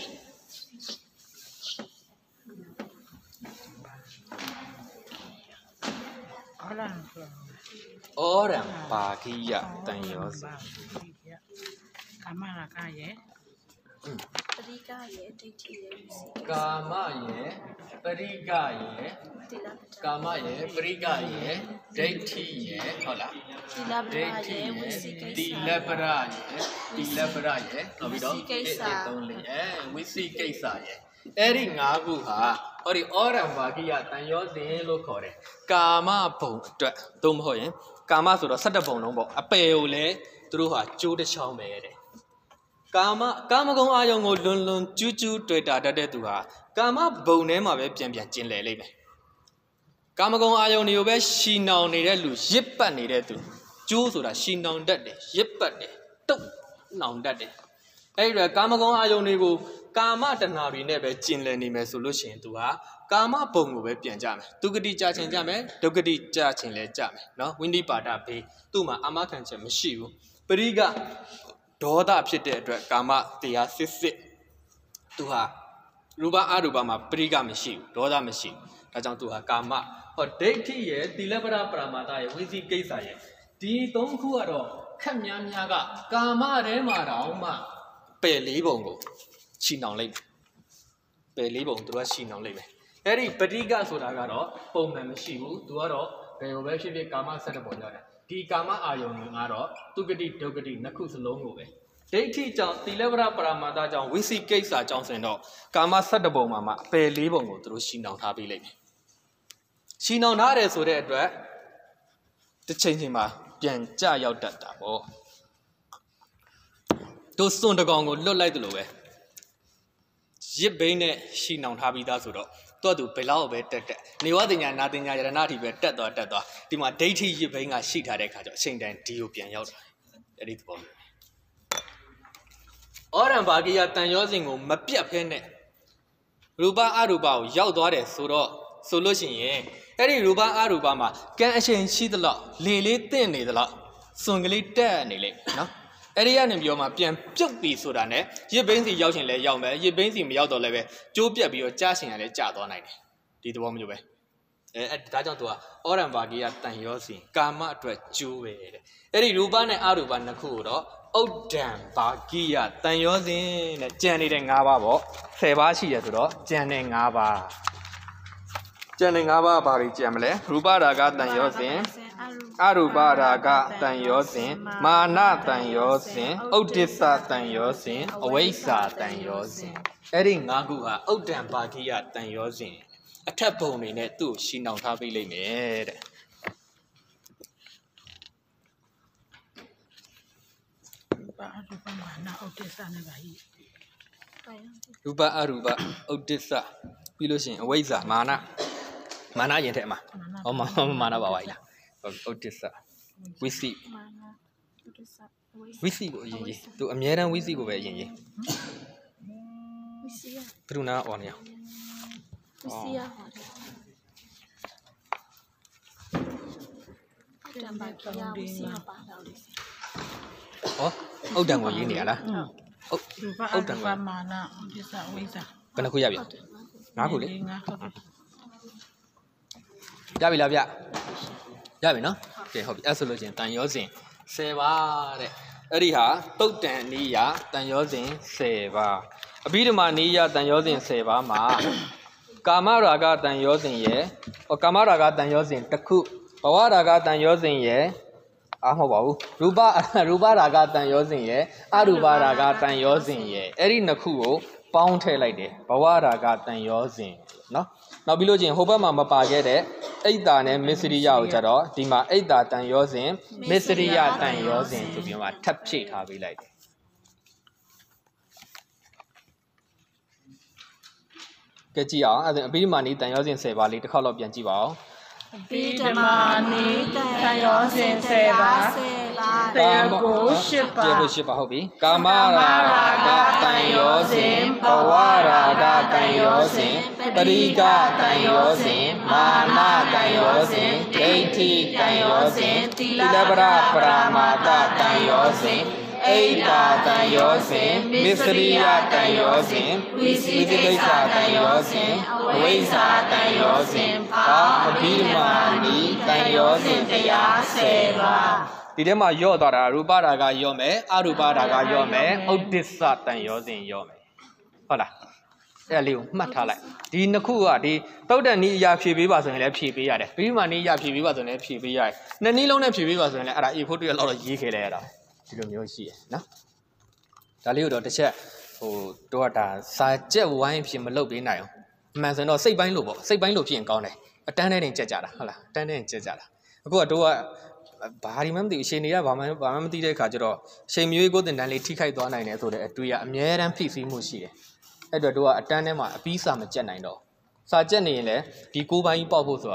ရံဘာဂိယတန်ရောစဉ်ကာမရာဂရဲ့ပရိကရဲ့ဒိဋ္ဌိရဲ့ကာမရဲ့ပရိကရဲ့ကာမရဲ့ပရိကရဲ့ဒိဋ္ဌိရဲ့ဟုတ်လားတိလပရရဲ့ဝိသိကိစ္စတိလပရရဲ့တိလပရရဲ့နောက်ပြီးတော့ကိစ္စသုံးလေးအဲဝိသိကိစ္စရဲ့အဲ့ဒီငါးခုဟာဟောဒီဩရံဘာဂိယတန်ရောစဉ်လို့ခေါ်တယ်ကာမဘုံအတွက်သို့မဟုတ်ရင်ကာမဆိုတော့၁၇ဘုံလုံးပေါ့အပယ်ကိုလည်းသူတို့ဟာကျိုးတစ်ချောင်းပဲတဲ့ကာမကာမဂုဏ်အာယုံကိုလွန်လွန်ကျူးကျူးတွေ့တာတတ်တဲ့သူဟာကာမဘုံထဲမှာပဲပြန်ပြန်ကျင်လည်လိမ့်မယ်ကာမဂုဏ်အာယုန်တွေကိုပဲရှီနောင်နေတဲ့လူရစ်ပတ်နေတဲ့သူကျိုးဆိုတာရှီနောင်တတ်တယ်ရစ်ပတ်တယ်တုတ်နောင်တတ်တယ်အဲ့ဒီတော့ကာမဂုဏ်အာယုန်တွေကိုကာမတဏှာတွေနဲ့ပဲကျင်လည်နေမယ်ဆိုလို့ရှိရင်သူဟာကာမဘုံကိုပဲပြန်ကြမယ်ဒုက္ခတိကြခြင်းကြမယ်ဒုက္ခတိကြခြင်းလည်းကြမယ်နော်ဝိနိပါဒဘေးသူ့မှာအာမခံချက်မရှိဘူးပရိကဒေါသဖြစ်တဲ့အတွက်ကာမတရားစစ်စစ်သူဟာရူပအရူပမှာပရိကမရှိဘူးဒေါသမရှိဘူးဒါကြောင့်သူဟာကာမဟောဒိဋ္ဌိရဲ့သီလပရပရမာသရဲ့ဝိသိကိစ္စရဲ့ဒီသုံးခုကတော့ခက်များများကကာမထဲမှာတောင်မှပယ်လေးပုံကိုရှီနောင်လိုက်ပယ်လေးပုံသူကရှီနောင်လိုက်မယ်အဲ့ဒီပရိကဆိုတာကတော့ပုံမှန်မရှိဘူးသူကတော့ဘယ်လိုပဲဖြစ်ဖြစ်ကာမဆက်တဲ့ပုံရောက်တယ်ဒီကာမအာယုန်တွေကတော့သူဂတိဒုက္ခတိနှစ်ခုစလုံးကိုပဲဒိဋ္ဌိကြောင့်သီလပရပရမာသကြောင့်ဝိသိကိစ္စကြောင့်ဆိုရင်တော့ကာမဆက်တဲ့ပုံမှာမှအပယ်လေးပုံကိုသူတို့ရှီနောင်ထားပေးလိုက်မယ်ရှီနောင်ထားတယ်ဆိုတဲ့အတွက်တစ်ချိန်ချိန်မှာပြန်ကြရောက်တတ်တာပေါ့တို့စွန်တကောင်ကိုလွတ်လိုက်တယ်လို့ပဲရစ်ဘိန်းနဲ့ရှီနောင်ထားပြီးသားဆိုတော့သူ့အတူဘယ်လောက်ပဲတက်တက်နေဝတင်ညာနာတင်ညာယရဏအထိပဲတက်သွားတက်သွားဒီမှာဒိဋ္ဌိရစ်ဘိန်းကရှိထားတဲ့ခါကျတော့အချိန်တိုင်းဒီကိုပြန်ရောက်တာအဲ့ဒီသဘောဩရံဘာကိယတန်ရောစဉ်ကိုမပြတ်ဖဲနဲ့ရူပအရူပကိုရောက်သွားတယ်ဆိုတော့ဆိုလို့ရှိရင်အဲ့ဒီရူပအရူပမှာကံအချိန်ရှိသလောက်လေလေးတင့်နေသလောက်စွန်ကလေးတက်နေလိမ့်မယ်နော်အဲ့ဒီကနေပြောမှပြန်ပြုတ်ပြီးဆိုတာနဲ့ရစ်ဘိန်းစီရောက်ရှင်လဲရောက်မယ်ရစ်ဘိန်းစီမရောက်တော့လည်းပဲကျိုးပြက်ပြီးတော့ကြားရှင်ရလဲကြာသွားနိုင်တယ်ဒီသဘောမျိုးပဲအဲဒါကြောင့်သူကဩရံဘာကိယတန်ရောစဉ်ကာမအတွက်ကျိုးပဲတဲ့အဲ့ဒီရူပနဲ့အရူပနှစ်ခုကိုတော့ဥဒ္ဒံဘာကိယတန်ရောစဉ်တဲ့ကြံနေတဲ့၅ပါးပေါ့ဆယ်ပါးရှိတယ်ဆိုတော့ကြံတဲ့၅ပါးကြံတဲ့၅ပါးဘာတွေကြံမလဲရူပရာဂတန်ရောစဉ်အရူပရာဂတန်ရောစဉ်မာနတန်ရောစဉ်ဥဒ္ဒစ္စတန်ရောစဉ်အဝိဇ္ဇာတန်ရောစဉ်အဲ့ဒီ၅ခုဟာဥဒ္ဒံဘာကိယတန်ရောစဉ်အထက်ဘုံတွေနဲ့သူ့ကိုရှင်းအောင်ထားပေးလိမ့်မယ်တဲ့ဘာအရူပမာနဥဒ္ဒစ္စနဲ့ပါဟိရူပအရူပဥဒ္ဒစ္စပြီးလို့ရှိရင်အဝိဇ္ဇာမာနမာနရင်ထက်မှာဟောမာနပါပါလားဥဒ္ဒစ္စဝိသိဝိသိကိုအရင်ကြီးသူအမြဲတမ်းဝိသိကိုပဲအရင်ကြီးဝိသိရဘယ်သူနာအော်နေအောင်ဝိသိရဟောတယ်တံပါကိယဝိသိရပါတော့လေဟောဥဒ္ဒံကိုရေးနေရလားဟုတ်ဥဒ္ဒံကမာနဥဒ္ဒစ္စဝိဇ္ဇာဘယ်နှခုရပြီငါးခုလေငါးခုရပြီလားဗျရပြီနော်ကဲဟုတ်ပြီအဲ့ဆိုလို့ချင်းတန်ရောစဉ်ဆယ်ပါတဲ့အဲ့ဒီဟာတုတ်တန်နီးရတန်ရောစဉ်ဆယ်ပါအဘိဓမ္မာနီးရတန်ရောစဉ်ဆယ်ပါမှာကာမရာဂတန်ရောစဉ်ရဲ့ဟောကာမရာဂတန်ရောစဉ်တစ်ခုဘဝရာဂတန်ရောစဉ်ရဲ့အားမဟုတ်ပါဘူးရူပရူပရာဂတန်ရောစဉ်ရဲ့အရူပရာဂတန်ရောစဉ်ရဲ့အဲ့ဒီနှစ်ခုကိုပေါင်းထည့်လိုက်တယ်ဘဝရာဂတန်ရောစဉ်နော်နောက်ပြီးလို့ချင်းဟိုဘက်မှာမပါခဲ့တဲ့အိတ်တာနဲ့မစ္စရိယကိုကြတော့ဒီမှာအိတ်တာတန်ရောစဉ်မစ္စရိယတန်ရောစဉ်ဆိုပြီးမှထပ်ဖြည့်ထားပေးလိုက်တယ်ကဲကြည့်အောင်အဲ့ဒါအဘိဓမ္မာနီးတန်ရောစဉ်ဆယ်ပါးလေးတစ်ခေါက်လောက်ပြန်ကြည့်ပါအောင်အဘိဓမ္မာနီးတန်ရောစဉ်ဆယ်ပါးတရားကိုရှစ်ပါးတရားကိုရှစ်ပါးဟုတ်ပြီကာမရာဂတန်ရောစဉ်ဘဝရာဂတန်ရောစဉ်ပရိကတန်ရောစဉ်မာနတန်ရောစဉ်ဒိဋ္ဌိတန်ရောစဉ်သီလပရပရမာသတန်ရောစဉ်အိတာတန်ရောစဉ်မစ္စရိယတန်ရောစဉ်ဝိသိကိစ္စတန်ရောစဉ်အဝိဇ္ဇာတန်ရောစဉ်ဘာအဘိဓမ္မာနီးတန်ရောစဉ်တရားဆယ်ပါးဒီထဲမှာယော့သွားတာရူပရာဂယော့မယ်အရူပရာဂယော့မယ်ဥဒ္ဒစ္စတန်ရောစဉ်ယော့မယ်ဟုတ်လားအဲ့လေးကိုမှတ်ထားလိုက်ဒီနှစ်ခုကဒီတုတ်တန်နီးအရာဖြည့်ပေးပါဆိုရင်လည်းဖြည့်ပေးရတယ်ဘိဓမ္မာနီးအရာဖြည့်ပေးပါဆိုရင်လည်းဖြည့်ပေးရတယ်နှစ်နည်းလုံးနဲ့ဖြည့်ပေးပါဆိုရင်လည်းအဲ့ဒါ A ဖို့တွေ့ရတော့ရေးခဲ့လိုက်ရတာဒီလိုမျိုးရှိရနော်ဒါလေးကိုတော့တစ်ချက်ဟိုတော့ဒါစာကြက်ဝိုင်းဖြစ်မလုပ်ပေးနိုင်အောင်အမှန်ဆိုတော့စိတ်ပိုင်းလို့ပေါ့စိတ်ပိုင်းလို့ဖြစ်ရင်ကောင်းတယ်အတန်းထဲတင်ကြက်ကြတာဟုတ်လားအတန်းထဲတင်ကြက်ကြတာအခုကတော့ဘာဒီမှမသိအချိန်တွေကဘာမှဘာမှမသိတဲ့အခါကျတော့ချိန်မျိုးကိုတင်တန်းလေးထိခိုက်သွားနိုင်တယ်ဆိုတဲ့အတွေ့အမြဲတမ်းဖိစီးမှုရှိတယ်အဲ့တော့တို့ကအတန်းထဲမှာအပီးစာမကြက်နိုင်တော့စာကြက်နေရင်လည်းဒီကိုးပိုင်းပေါက်ဖို့ဆိုတာ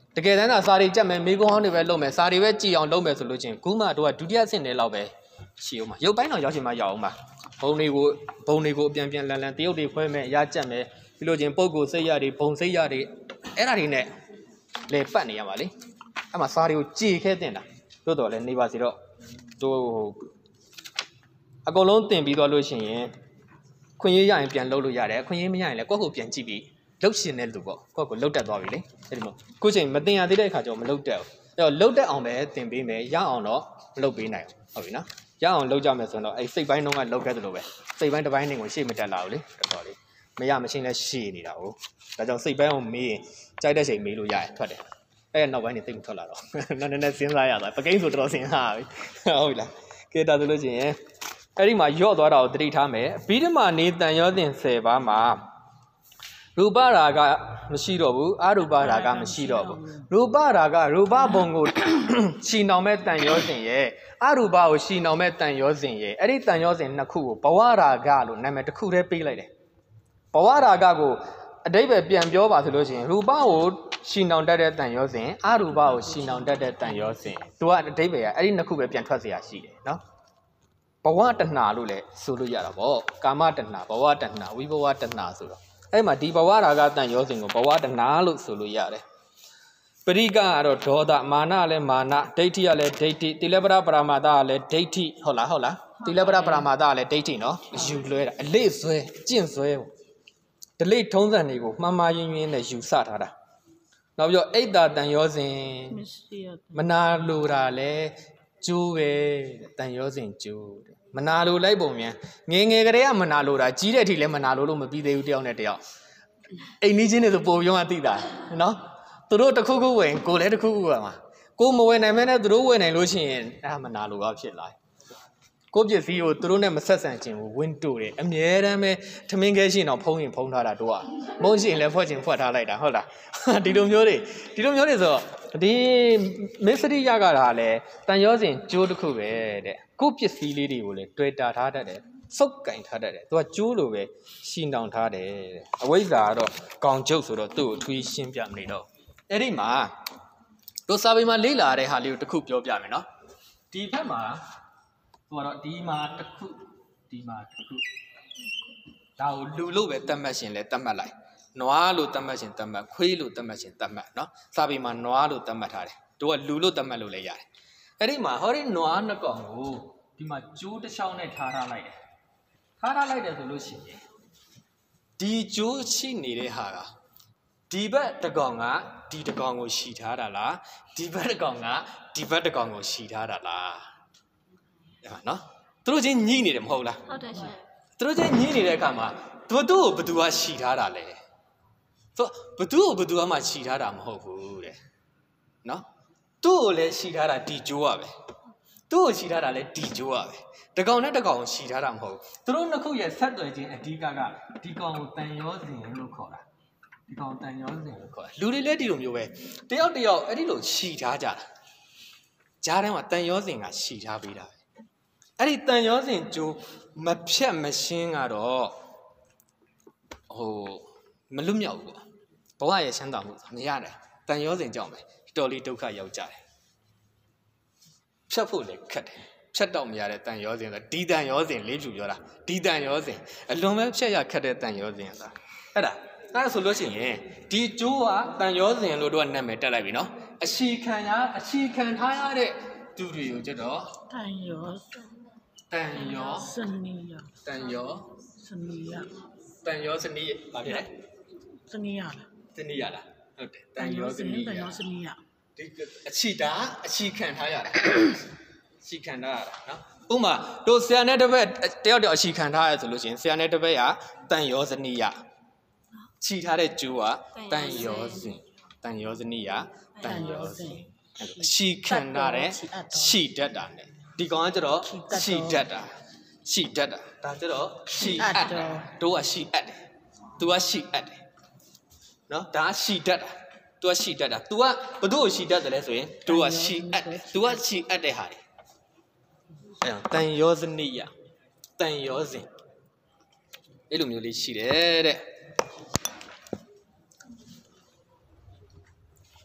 တကယ်တမ်းသာစာရီကြက်မယ်မိကုန်းဟောင်းတွေပဲလုပ်မယ်စာရီပဲကြည်အောင်လုပ်မယ်ဆိုလို့ချင်းခုမှတို့ကဒုတိယဆင့်နေလောက်ပဲရှိအောင်မှာရုပ်ပိုင်းတော့ရောက်ချင်မှရောက်အောင်မှာဘုံတွေကိုဘုံတွေကိုအပြန်ပြန်လန်လန်တရုတ်တွေခွဲမယ်ရကြက်မယ်ပြီးလို့ချင်းပုံကိုစိတ်ရတွေဘုံစိတ်ရတွေအဲ့ဒါတွေနဲ့လေပတ်နေရပါလေအဲ့မှာစာရီကိုကြည်ခဲတင်တာတို့တော့လည်းနေပါစီတော့တို့အကုန်လုံးတင်ပြီးသွားလို့ရှိရင်ခွင့်ရေးရရင်ပြန်လုပ်လို့ရတယ်ခွင့်ရေးမရရင်လည်းကိုယ့်ကိုပြန်ကြည့်ပြီးလှုပ်ရှင်တဲ့လူပေါ့ကိုယ့်ကိုလှုပ်တက်သွားပြီလေအဲ့ဒီမို့ခုချိန်မတင်ရသေးတဲ့အခါကျတော့မလှုပ်တက်ဘူးအဲ့တော့လှုပ်တက်အောင်ပဲတင်ပေးမယ်ရအောင်တော့မလှုပ်ပေးနိုင်ဘူးဟုတ်ပြီနော်ရအောင်လှုပ်ကြမယ်ဆိုတော့အဲ့စိတ်ပိုင်းတုန်းကလှုပ်ခဲ့သလိုပဲစိတ်ပိုင်းတစ်ပိုင်းနေကိုရှေ့မတက်လာဘူးလေတော်တော်လေးမရမချင်းလဲရှည်နေတာဟုတ်ဒါကြောင့်စိတ်ပိုင်းကိုမေးရင်ကြိုက်တဲ့ချိန်မေးလို့ရတယ်ထွက်တယ်အဲ့နောက်ပိုင်းနေသိမထွက်လာတော့နည်းနည်းစဉ်းစားရတာပကိန်းဆိုတော်တော်စဉ်းစားပြီဟုတ်ပြီလားကဲဒါဆိုလို့ရှိရင်အဲ့ဒီမှာယော့သွားတာကိုသတိထားမယ်အဘိဓမ္မာနေတန်ရောစဉ်ဆယ်ပါးမှာရူပရာဂမရှိတော့ဘူးအရူပရာဂမရှိတော့ဘူးရူပရာဂရူပဘုံကိုရှီနောင်မဲ့တန်ရောစဉ်ရဲ့အရူပကိုရှီနောင်မဲ့တန်ရောစဉ်ရဲ့အဲ့ဒီတန်ရောစဉ်နှစ်ခုကိုဘဝရာဂလို့နာမည်တစ်ခုတည်းပေးလိုက်တယ်ဘဝရာဂကိုအတိပ္ပယ်ပြန်ပြောပါဆိုလို့ရှိရင်ရူပကိုရှီနောင်တတ်တဲ့တန်ရောစဉ်အရူပကိုရှီနောင်တတ်တဲ့တန်ရောစဉ်သူကအတိပ္ပယ်ကအဲ့ဒီနှစ်ခုပဲပြန်ထွက်เสียရှိတယ်နော်ဘဝတဏှာလို့လည်းဆိုလို့ရတာပေါ့ကာမတဏှာဘဝတဏှာဝိဘဝတဏှာဆိုတော့အဲ့မှာဒီဘဝရာဂတန်ရောစဉ်ကိုဘဝတဏှာလို့ဆိုလို့ရတယ်ပရိကကတော့ဒေါသမာနလည်းမာနဒိဋ္ဌိကလည်းဒိဋ္ဌိတိလပရပရမာသကလည်းဒိဋ္ဌိဟုတ်လားဟုတ်လားတိလပရပရမာသကလည်းဒိဋ္ဌိနော်အယူလွဲတာအလေးဆွဲအကျင့်ဆွဲဒလိထုံးစံတွေကိုမှန်မှန်ရင်းရင်းနဲ့ယူဆထားတာနောက်ပြီးတော့အိတ်တာတန်ရောစဉ်မနာလိုတာလဲကျိုးပဲတန်ရောစဉ်ကျိုးမနာလိုလိုက်ပုံမြန်ငယ်ငယ်ကလေးကမနာလိုတာကြီးတဲ့အထိလည်းမနာလိုလို့မပြီးသေးဘူးတယောက်နဲ့တယောက်အိမ်နီးချင်းတွေဆိုပိုပြောမှသိတာနော်သူတို့တစ်ခုခုဝင်ကိုလည်းတစ်ခုခုဝင်မှာကိုမဝယ်နိုင်မဲနဲ့သူတို့ဝယ်နိုင်လို့ရှိရင်အဲ့ဒါမနာလိုကဖြစ်လာကိုပစ္စည်းကိုသူတို့နဲ့မဆက်ဆံခြင်းကိုဝင်းတိုတယ်အမြဲတမ်းပဲထမင်းခဲရှင်တော့ဖုံးရင်ဖုံးထားတာတို့ကမုန်းရှင်လည်းဖွက်ခြင်းဖွက်ထားလိုက်တာဟုတ်လားဒီလိုမျိုးတွေဒီလိုမျိုးတွေဆိုတော့ဒီမစ္စရိယကတာလည်းတန်ရောစဉ်ကျိုးတစ်ခုပဲတဲ့ကိုပစ္စည်းလေးတွေကိုလည်းတွေ့တာထားတတ်တယ်စုပ်ကင်ထားတတ်တယ်သူကကျိုးလိုပဲရှင်းတောင်ထားတယ်တဲ့အဝိဇ္ဇာကတော့ကောင်ကျုပ်ဆိုတော့သူ့ကိုထွေးရှင်းပြမနေတော့အဲ့ဒီမှာတို့စာပေမှာလေ့လာတဲ့ဟာလေးကိုတစ်ခုပြောပြမယ်နော်ဒီဘက်မှာသူကတော့ဒီမှာတစ်ခုဒီမှာတစ်ခုဒါကိုလူလို့ပဲတတ်မှတ်ရှင်လဲတတ်မှတ်လိုက်နွားလို့တတ်မှတ်ရှင်တတ်မှတ်ခွေးလို့တတ်မှတ်ရှင်တတ်မှတ်နော်စာပေမှာနွားလို့တတ်မှတ်ထားတယ်တို့ကလူလို့တတ်မှတ်လို့လည်းရတယ်အဲ့ဒီမှာဟောဒီနွားနှစ်ကောင်ကိုဒီမှာကျိုးတစ်ချောင်းနဲ့ထားထားလိုက်တယ်ထားထားလိုက်တယ်ဆိုလို့ရှိရင်ဒီကျိုးရှိနေတဲ့ဟာကဒီဘက်တစ်ကောင်ကဒီတစ်ကောင်ကိုရှီထားတာလားဒီဘက်တစ်ကောင်ကဒီဘက်တစ်ကောင်ကိုရှီထားတာလားအဲ့မှာနော်သူတို့ချင်းညှိနေတယ်မဟုတ်လားဟုတ်တယ်ရှင်သူတို့ချင်းညှိနေတဲ့အခါမှာဘသူ့ကိုဘသူကရှီထားတာလဲသူဘသူ့ကိုဘသူကမှရှီထားတာမဟုတ်ဘူးတဲ့နော်သူ့ကိုလည်းရှီထားတာဒီကျိုးရပဲသူ့ကိုရှီထားတာလည်းဒီကျိုးရပဲတကောင်နဲ့တကောင်ရှီထားတာမဟုတ်ဘူးသူတို့နှစ်ခုရဲ့ဆက်သွယ်ခြင်းအဓိကကဒီကောင်ကိုတန်ရောစဉ်လို့ခေါ်တာဒီကောင်တန်ရောစဉ်လို့ခေါ်တာလူတွေလည်းဒီလိုမျိုးပဲတယောက်တယောက်အဲ့ဒီလိုရှီထားကြတာကြားထဲမှာတန်ရောစဉ်ကရှီထားပေးတာပဲအဲ့ဒီတန်ရောစဉ်ကျိုးမဖြတ်မရှင်းကတော့ဟိုမလွတ်မြောက်ဘူးပေါ့ဘဝရဲ့ချမ်းသာမှုမရတယ်တန်ရောစဉ်ကြောင့်ပဲတော်လေးဒုက္ခရောက်ကြတယ်ဖြတ်ဖို့လည်းခက်တယ်ဖြတ်တော့မရတဲ့တန်ရောစဉ်ဆိုဒီတန်ရောစဉ်လေးဖြူပြောတာဒီတန်ရောစဉ်အလွန်ပဲဖြတ်ရခက်တဲ့တန်ရောစဉ်ဆိုတာအဲ့ဒါအဲ့ဒါဆိုလို့ရှိရင်ဒီကျိုးကတန်ရောစဉ်လို့တော့နာမည်တက်လိုက်ပြီနော်အရှိခံရအရှိခံထားရတဲ့သူတွေကိုကျတော့တန်ရောတန်ရောစနီယတန်ရောစနီယတန်ရောစနီးဘာဖြစ်လဲစနီယလားစနီးရလားဟုတ်တယ်တန်ရောစနီးတန်ရောစနီယဒီအချီတာအချီခံထားရတာအချီခံထားရတာနော်ဥပမာတို့ဆရာနဲ့တပည့်တယောက်တယောက်အချီခံထားရဆိုလို့ရှိရင်ဆရာနဲ့တပည့်ကတန်ရောစနီးရချီထားတဲ့ကျိုးကတန်ရောစဉ်တန်ရောစနီးရတန်ရောစဉ်အချီခံထားတဲ့ရှီတတ်တာ ਨੇ ဒီကောင်ကကျတော့ရှီတတ်တာရှီတတ်တာဒါကျတော့ရှီအပ်တာတို့ကရှီအပ်တယ်သူကရှီအပ်တယ်နော်ဒါကရှီတတ်တာသူကရှီတတ်တာ तू ကဘသူ့ကိုရှီတတ်တယ်လဲဆိုရင် तू ကရှီအပ်တယ် तू ကရှီအပ်တဲ့ဟာတွေအဲတန်ရောစနိယတန်ရောစဉ်အဲ့လိုမျိုးလေးရှိတယ်တဲ့က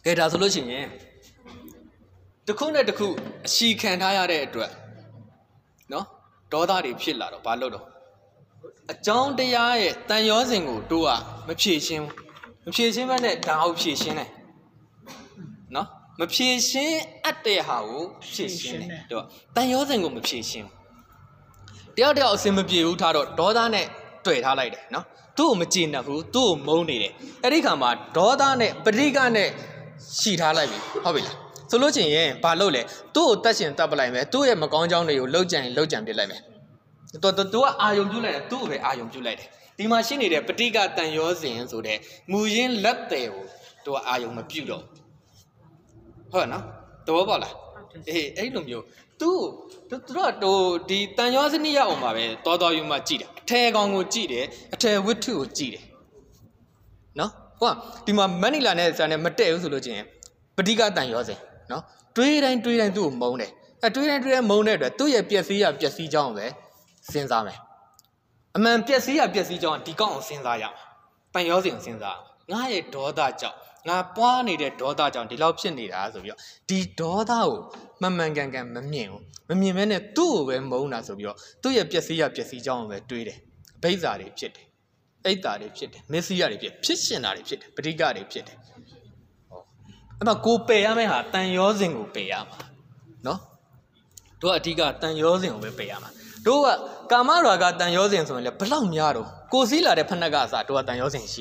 ကဲဒါဆိုလို့ရှိရင်တစ်ခုနဲ့တစ်ခုအရှိခံထားရတဲ့အတွက်နော်ဒေါသတွေဖြစ်လာတော့ဘာလို့တော့အကြောင်းတရားရဲ့တန်ရောစဉ်ကိုတို့ကမဖြေရှင်းဘူးမဖြေရှင်းဘဲနဲ့ဒါအောင်ဖြေရှင်းတယ်နော်မဖြေရှင်းအပ်တဲ့ဟာကိုဖြေရှင်းတယ်တို့တန်ရောစဉ်ကိုမဖြေရှင်းတယောက်တယောက်အစင်မပြေဘူးထားတော့ဒေါသနဲ့တွေ့ထားလိုက်တယ်နော်သူ့ကိုမကြည်နပ်ဘူးသူ့ကိုမုန်းနေတယ်အဲ့ဒီခါမှာဒေါသနဲ့ပဋိကနဲ့ရှီထားလိုက်ပြီဟုတ်ပြီလားဆိုလို့ချင်းရင်ဘာလုပ်လဲသူ့ကိုတတ်ရှင်တတ်ပလိုက်မယ်သူ့ရဲ့မကောင်းကြောင်းတွေကိုလှုပ်ကြံလှုပ်ကြံပြလိုက်မယ်တော်တော်သူကအာယုံပြုတ်လိုက်တယ်သူ့ကိုပဲအာယုံပြုတ်လိုက်တယ်ဒီမှာရှိနေတဲ့ပဋိကတန်ရောစဉ်ဆိုတဲ့မူရင်းလက်တယ်ကိုသူကအာယုံမပြုတ်တော့ဟုတ်နော်သဘောပေါက်လားအေးအဲ့လိုမျိုးသူသူတို့တို့ဒီတန်ရောစနစ်ရအောင်ပါပဲတော်တော်ယူမှကြည့်တယ်အထယ်ကောင်ကိုကြည့်တယ်အထယ်ဝိထုကိုကြည့်တယ်နော်ဟုတ်ဒီမှာမနီလာနဲ့ဆန်နဲ့မတည့်ဘူးဆိုလို့ချင်းပဋိကတန်ရောစဉ်နော်တွေးတိုင်းတွေးတိုင်းသူ့ကိုမုန်းတယ်အဲတွေးတိုင်းတွေးတိုင်းမုန်းတဲ့အတွက်သူ့ရဲ့ပျက်စီးရပျက်စီးကြောင်းပဲစဉ်းစားမယ်အမှန်ပျက်စီးရပျက်စီးကြောင်းဒီကောက်အောင်စဉ်းစားရအောင်တန်ရောစဉ်စဉ်းစားငါရဲ့ဒေါသကြောင့်ငါပွားနေတဲ့ဒေါသကြောင့်ဒီလောက်ဖြစ်နေတာဆိုပြီးတော့ဒီဒေါသကိုမမှန်ကန်ကန်မမြင်ဘူးမမြင်မဲနဲ့သူ့ကိုပဲမုန်းတာဆိုပြီးတော့သူ့ရဲ့ပျက်စီးရပျက်စီးကြောင်းကိုပဲတွေးတယ်အဘိဇ္ဇာတွေဖြစ်တယ်အိတ်တာတွေဖြစ်တယ်မစ္စည်းရတွေဖြစ်ဖြစ်ရှင်တာတွေဖြစ်တယ်ပဋိကတွေဖြစ်တယ်အဲ့မှာကိုပယ်ရမယ့်ဟာတန်ရောစဉ်ကိုပယ်ရမှာနော်တို့ကအဓိကတန်ရောစဉ်ကိုပဲပယ်ရမှာတို့ကကာမရာဂတန်ရောစဉ်ဆိုရင်လည်းဘလောက်များတော့ကိုစည်းလာတဲ့ဖက်နှက်ကအစားတို့ကတန်ရောစဉ်ရှိ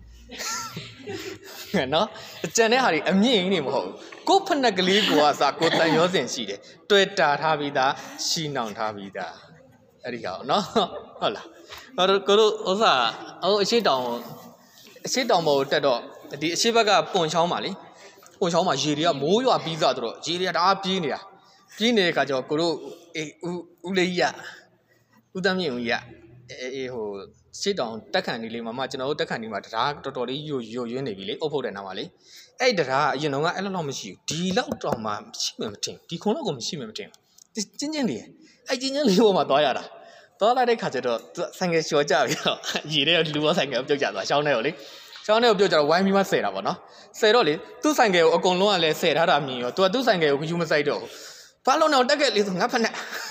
တယ်နော်အကျန်တဲ့ဟာတွေအမြင့်ကြီးနေမဟုတ်ဘူးကိုဖက်နှက်ကလေးကိုအစားကိုတန်ရောစဉ်ရှိတယ်တွေ့တာထားပြီးသားရှီနှောင်ထားပြီးသားအဲ့ဒီကောင်နော်ဟုတ်လားတို့ကိုတို့ဥစ္စာဟိုအရှိတောင်အရှိတောင်ပေါ်တက်တော့ဒီအရှိဘက်ကပွန်ချောင်းပါလေပွန်ချောင်းမှာရေတွေကမိုးရွာပြီးသားတော့ရေတွေကတအားပြေးနေတာပြေးနေတဲ့ခါကျတော့ကိုတို့အေးဦးဦးလေးကြီးကဦးတမ်းမြင့်ဦးကြီးကအေးဟိုရှစ်တောင်တက်ခန့်နေလေးမှာမှကျွန်တော်တို့တက်ခန့်နေမှာတရားတော်တော်လေးယိုယိုယွင်းနေပြီလေအုပ်ဖို့တဲ့နားမှာလေအဲ့တရားအရင်တော့ကအဲ့လောက်မရှိဘူးဒီလောက်တောင်မှရှိမှမထင်ဒီခုံလောက်ကိုမရှိမှမထင်ကျင်းကျင်းလေးအဲ့ကျင်းကျင်းလေးပေါ်မှာသွားရတာသွားလိုက်တဲ့ခါကျတော့ဆိုင်ငယ်လျှော်ကြပြီးတော့ရေတဲ့လူဘောဆိုင်ငယ်ပြုတ်ကြသွားရှောင်းနေရောလေရှောင်းနေကိုပြုတ်ကြတော့ဝိုင်းပြီးမှဆယ်တာပေါ့နော်ဆယ်တော့လေသူ့ဆိုင်ငယ်ကိုအကုန်လုံးကလည်းဆယ်ထားတာမြင်ရောသူကသူ့ဆိုင်ငယ်ကိုယူမဆိုင်တော့ဘာလို့တော့တက်ခဲ့လေဆိုငါဖက်နဲ့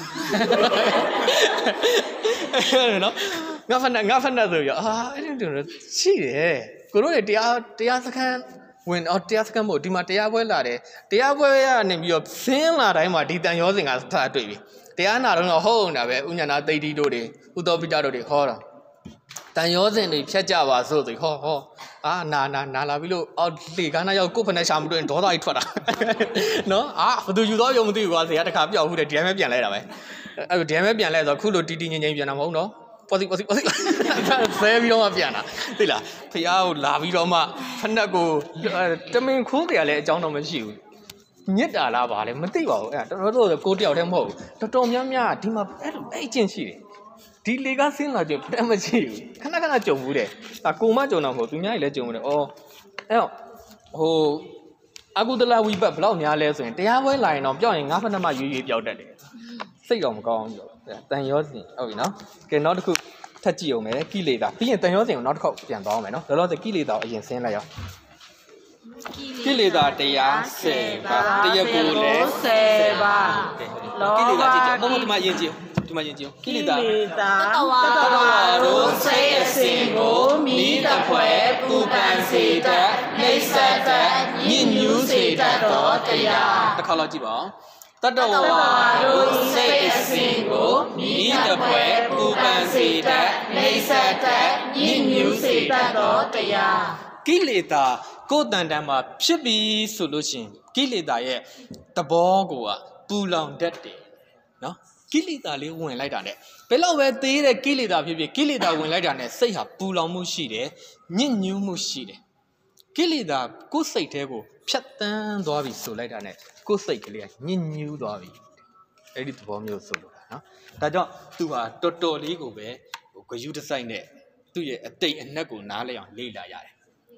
နော်ငါဖက်နဲ့ငါဖက်နဲ့ဆိုရောအာအဲ့ဒီတော့ရှိတယ်ကိုတို့တွေတရားတရားစခန်းဝင်အော်တရားစခန်းမို့ဒီမှာတရားပွဲလာတယ်တရားပွဲကနေပြီးတော့ဆင်းလာတိုင်းမှာဒီတန်ရောစဉ်ကထားတွေ့ပြီတရားနာတော့ဟုတ်နေတာပဲဥညာနာသိတိတို့တွေဥသောပိတတို့တွေခေါ်တာတန်ရောစဉ်တွေဖြတ်ကြပါစို့ဆိုဟောဟောအာနာနာနာလာပြီလို့အော်လေကားနာရောက်ကိုယ်ဖက်နဲ့ရှာမတွေ့ရင်ဒေါသကြီးထွက်တာနော်အာဘသူယူတော့ရုံမသိဘူးကွာဆရာတခါပြောက်ဘူးတဲ့ဒီတိုင်းပဲပြန်လဲတာပဲအဲ့ဒီတိုင်းပဲပြန်လဲဆိုတော့ခုလိုတီတီငိမ့်ငိမ့်ပြန်တာမဟုတ်နော်ပေါ်စီပေါ်စီပေါ်စီဆဲပြီးတော့မှပြန်တာသိလားဖះကိုလာပြီးတော့မှဖက်နဲ့ကိုတမင်ခိုးကြရလဲအကြောင်းတော့မရှိဘူးညစ်တာလားပါလဲမသိပါဘူးအဲ့တော်တော်ကိုတယောက်တည်းမဟုတ်ဘူးတော်တော်များများဒီမှာအဲ့လိုအဲ့ကျင့်ရှိတယ်ဒီလေကဆင်းလာကြဖက်မရှိဘူးခဏခဏကြုံဘူးတဲ့ဒါကိုမကြုံတော့မဟုတ်သူများကြီးလည်းကြုံတယ်ဩအဲ့တော့ဟိုအကုသလဝိပတ်ဘလောက်များလဲဆိုရင်တရားပွဲလာရင်တော့ပြောက်ရင်ငါးဖက်နှမရွေးရွေးပြောက်တတ်တယ်စိတ်တော့မကောင်းဘူးတန်ရောစဉ်ဟုတ်ပြီနော်ကဲနောက်တစ်ခုထပ်ကြည့်အောင်မယ်ကိလေသာပြီးရင်တန်ရောစဉ်ကိုနောက်တစ်ခေါက်ပြန်သွားအောင်မယ်နော်လောလောဆယ်ကိလေသာကိုအရင်ဆင်းလိုက်အောင်ကိလေသာတရားဆယ်ပါတရားကိုလည်းဆယ်ပါကိလေသာကြည့်ကြဘုံဒီမှာယဉ်ကြည့်ဒီမှာယဉ်ကြည့်ကိလေသာတတဝါတို့စိတ်အစဉ်ကိုမိတဖွဲပူပန်စေတတ်နှိစ္စတတ်ညဉ့်ညူးစေတတ်သောတရားတစ်ခါလောက်ကြည့်ပါဦးတတဝါတို့စိတ်အစဉ်ကိုမိတဖွဲပူပန်စေတတ်နှိစ္စတတ်ညဉ့်ညူးစေတတ်သောတရားကိလေသာကိုယ်တန်တန်မှာဖြစ်ပြီးဆိုလို့ရှိရင်ကိလေသာရဲ့သဘောကိုကပူလောင်တတ်တယ်နော်ကိလေသာလေးဝင်လိုက်တာနဲ့ဘယ်လောက်ပဲသေးတဲ့ကိလေသာဖြစ်ဖြစ်ကိလေသာဝင်လိုက်တာနဲ့စိတ်ဟာပူလောင်မှုရှိတယ်ညစ်ညူးမှုရှိတယ်ကိလေသာကိုယ်စိတ်ထဲကိုဖြတ်တန်းသွားပြီဆိုလိုက်တာနဲ့ကိုယ်စိတ်ကလေးကညစ်ညူးသွားပြီအဲ့ဒီသဘောမျိုးဆိုလို့နော်ဒါကြောင့်သူဟာတော်တော်လေးကိုပဲဟိုဂယုတစိုက်နဲ့သူ့ရဲ့အတိတ်အနက်ကိုနားလည်အောင်လေ့လာရတယ်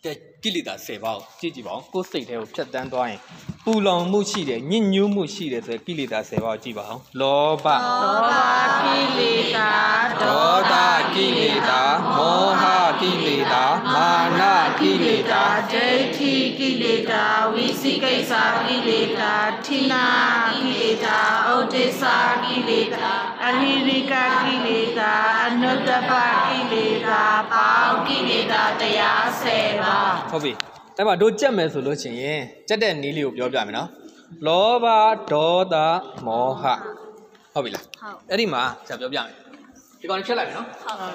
ကဲကိလေသာ၁၀ပါးကိုကြည့်ကြည့်ပါဦးကိုယ်စိတ်ထဲကိုဖြတ်တန်းသွားရင်ပူလောင်မှုရှိတယ်ညှဉ်းညူးမှုရှိတယ်ဆိုရင်ကိလေသာ၁၀ပါးကိုကြည့်ပါဦးလောဘလောဘကိလေသာဒေါသကိလေသာမောဟကိလေသာမာနကိလေသာဒိဋ္ဌိကိလေသာဝိသိကိစ္စကိလေသာထိနာကိလေသာဥဒိစ္စကိလေသာအဟိရိကကိလေသာအနုတ္တပကိလေသာပေါင်းကိလေသာတရား၁၀ပါးဟုတ်ပြီအဲ့မှာတို့ကြက်မယ်ဆိုလို့ရှိရင်ကြက်တဲ့နည်းလေးကိုပြောပြမယ်နော်လောဘဒေါသမောဟဟုတ်ပြီလားဟုတ်အဲ့ဒီမှာဆက်ပြောပြမယ်ဒီကောင်ဖြတ်လိုက်မယ်နော်ဟုတ်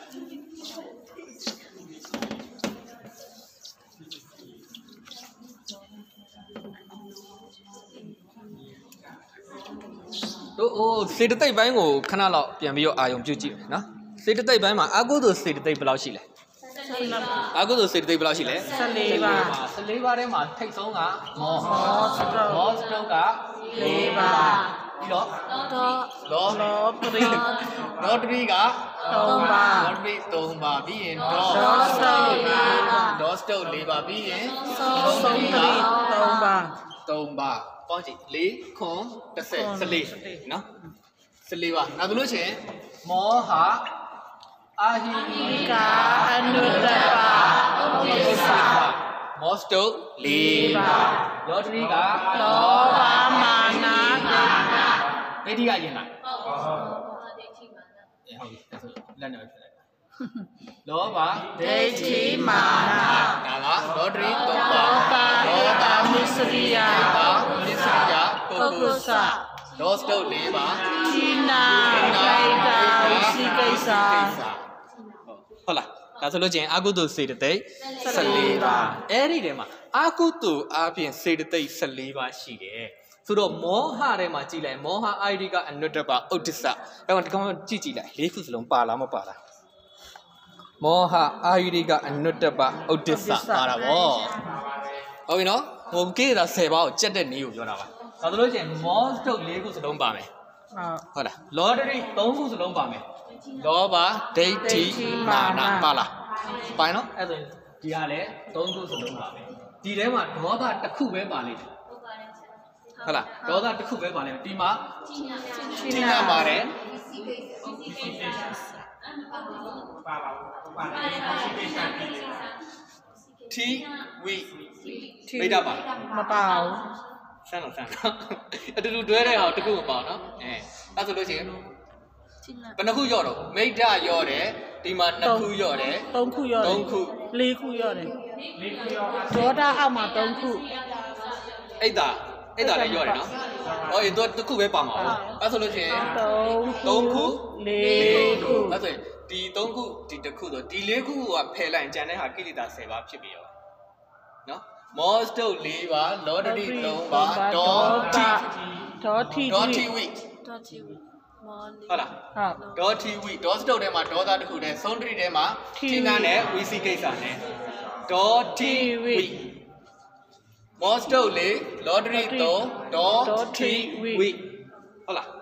တို့ဟိုစေတသိက်ပိုင်းကိုခဏလောက်ပြန်ပြီးတော့အာယုံပြုတ်ကြည့်မယ်နော်စေတသိက်ပိုင်းမှာအာကုသိုလ်စေတသိက်ဘယ်လောက်ရှိလဲအာကုသိုလ်စေတသိက်ဘယ်လောက်ရှိလဲ၁၄ပါး၁၄ပါးထဲမှာထိတ်ဆုံးကမောဟမောစတုက၄ပါးပြီးတော့လောလောပရိလောတရိက၃ပါးလောတရိ၃ပါးပြီးရင်ဒေါဒေါစတု၄ပါးဒေါစတု၄ပါးပြီးရင်သုံးပရိ၃ပါး၃ပါးပေါင်းကြည့်၄ခွန်၁၀ ၁၄နော်၁၄ပါးနောက်လို့ချင်းမောဟအာဟိကအနုတ္တပဥဒိစ္စမောစတု၄ပါးလောတရိကလောဘမာနကာမဒိဋ္ဌိကရင်လားဟုတ်ဒိဋ္ဌိမာနဟုတ်ပြီအဲ့ဆိုလက်နဲ့ဖြစ်လိုက်လောဘဒိဋ္ဌိမာနဒါကလောတရိ၃ပါးလောဘမစ္စရိယမစ္စရိယပုဂ္ဂုစဒေါစတု၄ပါးတိနာဒိဋ္ဌာဝိသိကိစ္စဟုတ်လားဒါဆိုလို့ချင်းအာကုသိုလ်စေတသိက်၁၄ပါးအဲ့ဒီထဲမှာအာကုသိုလ်အပြင်စေတသိက်၁၄ပါးရှိတယ်ဆိုတော့မောဟထဲမှာကြည်လိုက်မောဟအာရိကအနုတ္တပဥဒ္ဒစ္စအဲ့တော့ဒီကောင်ကြည့်ကြည့်လိုက်လေးခုစလုံးပါလားမပါလားမောဟအာရိကအနုတ္တပဥဒ္ဒစ္စပါတာဗောဟုတ်ပြီနော်ဟိုကိလေသာ၁၀ပါးကိုကြက်တဲ့နည်းကိုပြောတာပါဒါဆိုလို့ချင်းမောစတုတ်လေးခုစလုံးပါမယ်ဟုတ်လားလောတရိ၃ခုစလုံးပါမယ်လောဘဒိဋ္ဌိမာနပါလားပိုင်းနော်အဲ့ဆိုဒီဟာလည်း၃ခုစလုံးပါမယ်ဒီထဲမှာဒေါသတစ်ခုပဲပါလိမ့်မယ်ဟုတ်လားဒေါသတစ်ခုပဲပါလိမ့်မယ်ဒီမှာတိနာပါတယ်တီဝီမိတာပါမပါဘူးဆန်းတော့ဆန်းတော့အတူတူတွဲတဲ့ဟာတခုမပါနော်အဲအဲ့ဆိုလို့ရှိရင်ဘယ်နှခုရော့တော့မိတ်ဓာရော့တယ်ဒီမှာနှစ်ခုရော့တယ်သုံးခုရော့တယ်သုံးခုလေးခုရော့တယ်လေးခုရော့ဒေါသအောက်မှာသုံးခုအိတ်တာအိတ်တာလည်းရော့တယ်နော်ဟောဒီတော့တစ်ခုပဲပါမှာဟုတ်အဲ့ဆိုလို့ရှိရင်သုံးခုလေးခုအဲ့ဆိုရင်ဒီသုံးခုဒီတစ်ခုဆိုဒီလေးခုကဖယ်လိုက်ကြံတဲ့ဟာကိလေသာ၁၀ပါးဖြစ်ပြီးရောနော်မောစတုတ်၄ပါးလောတရိ၃ပါးဒေါတိဒေါတိဒေါတိဝိဒေါတိဝိဟုတ်လားဟုတ်ဒေါတိဝိဒေါစတုတ်ထဲမှာဒေါသတစ်ခုနဲ့သုံးတရိထဲမှာထိနာနဲ့ဝိသိကိစ္စနဲ့ဒေါတိဝိမောစတုတ်၄လောတရိ၃ဒေါတိဝိဟုတ်လား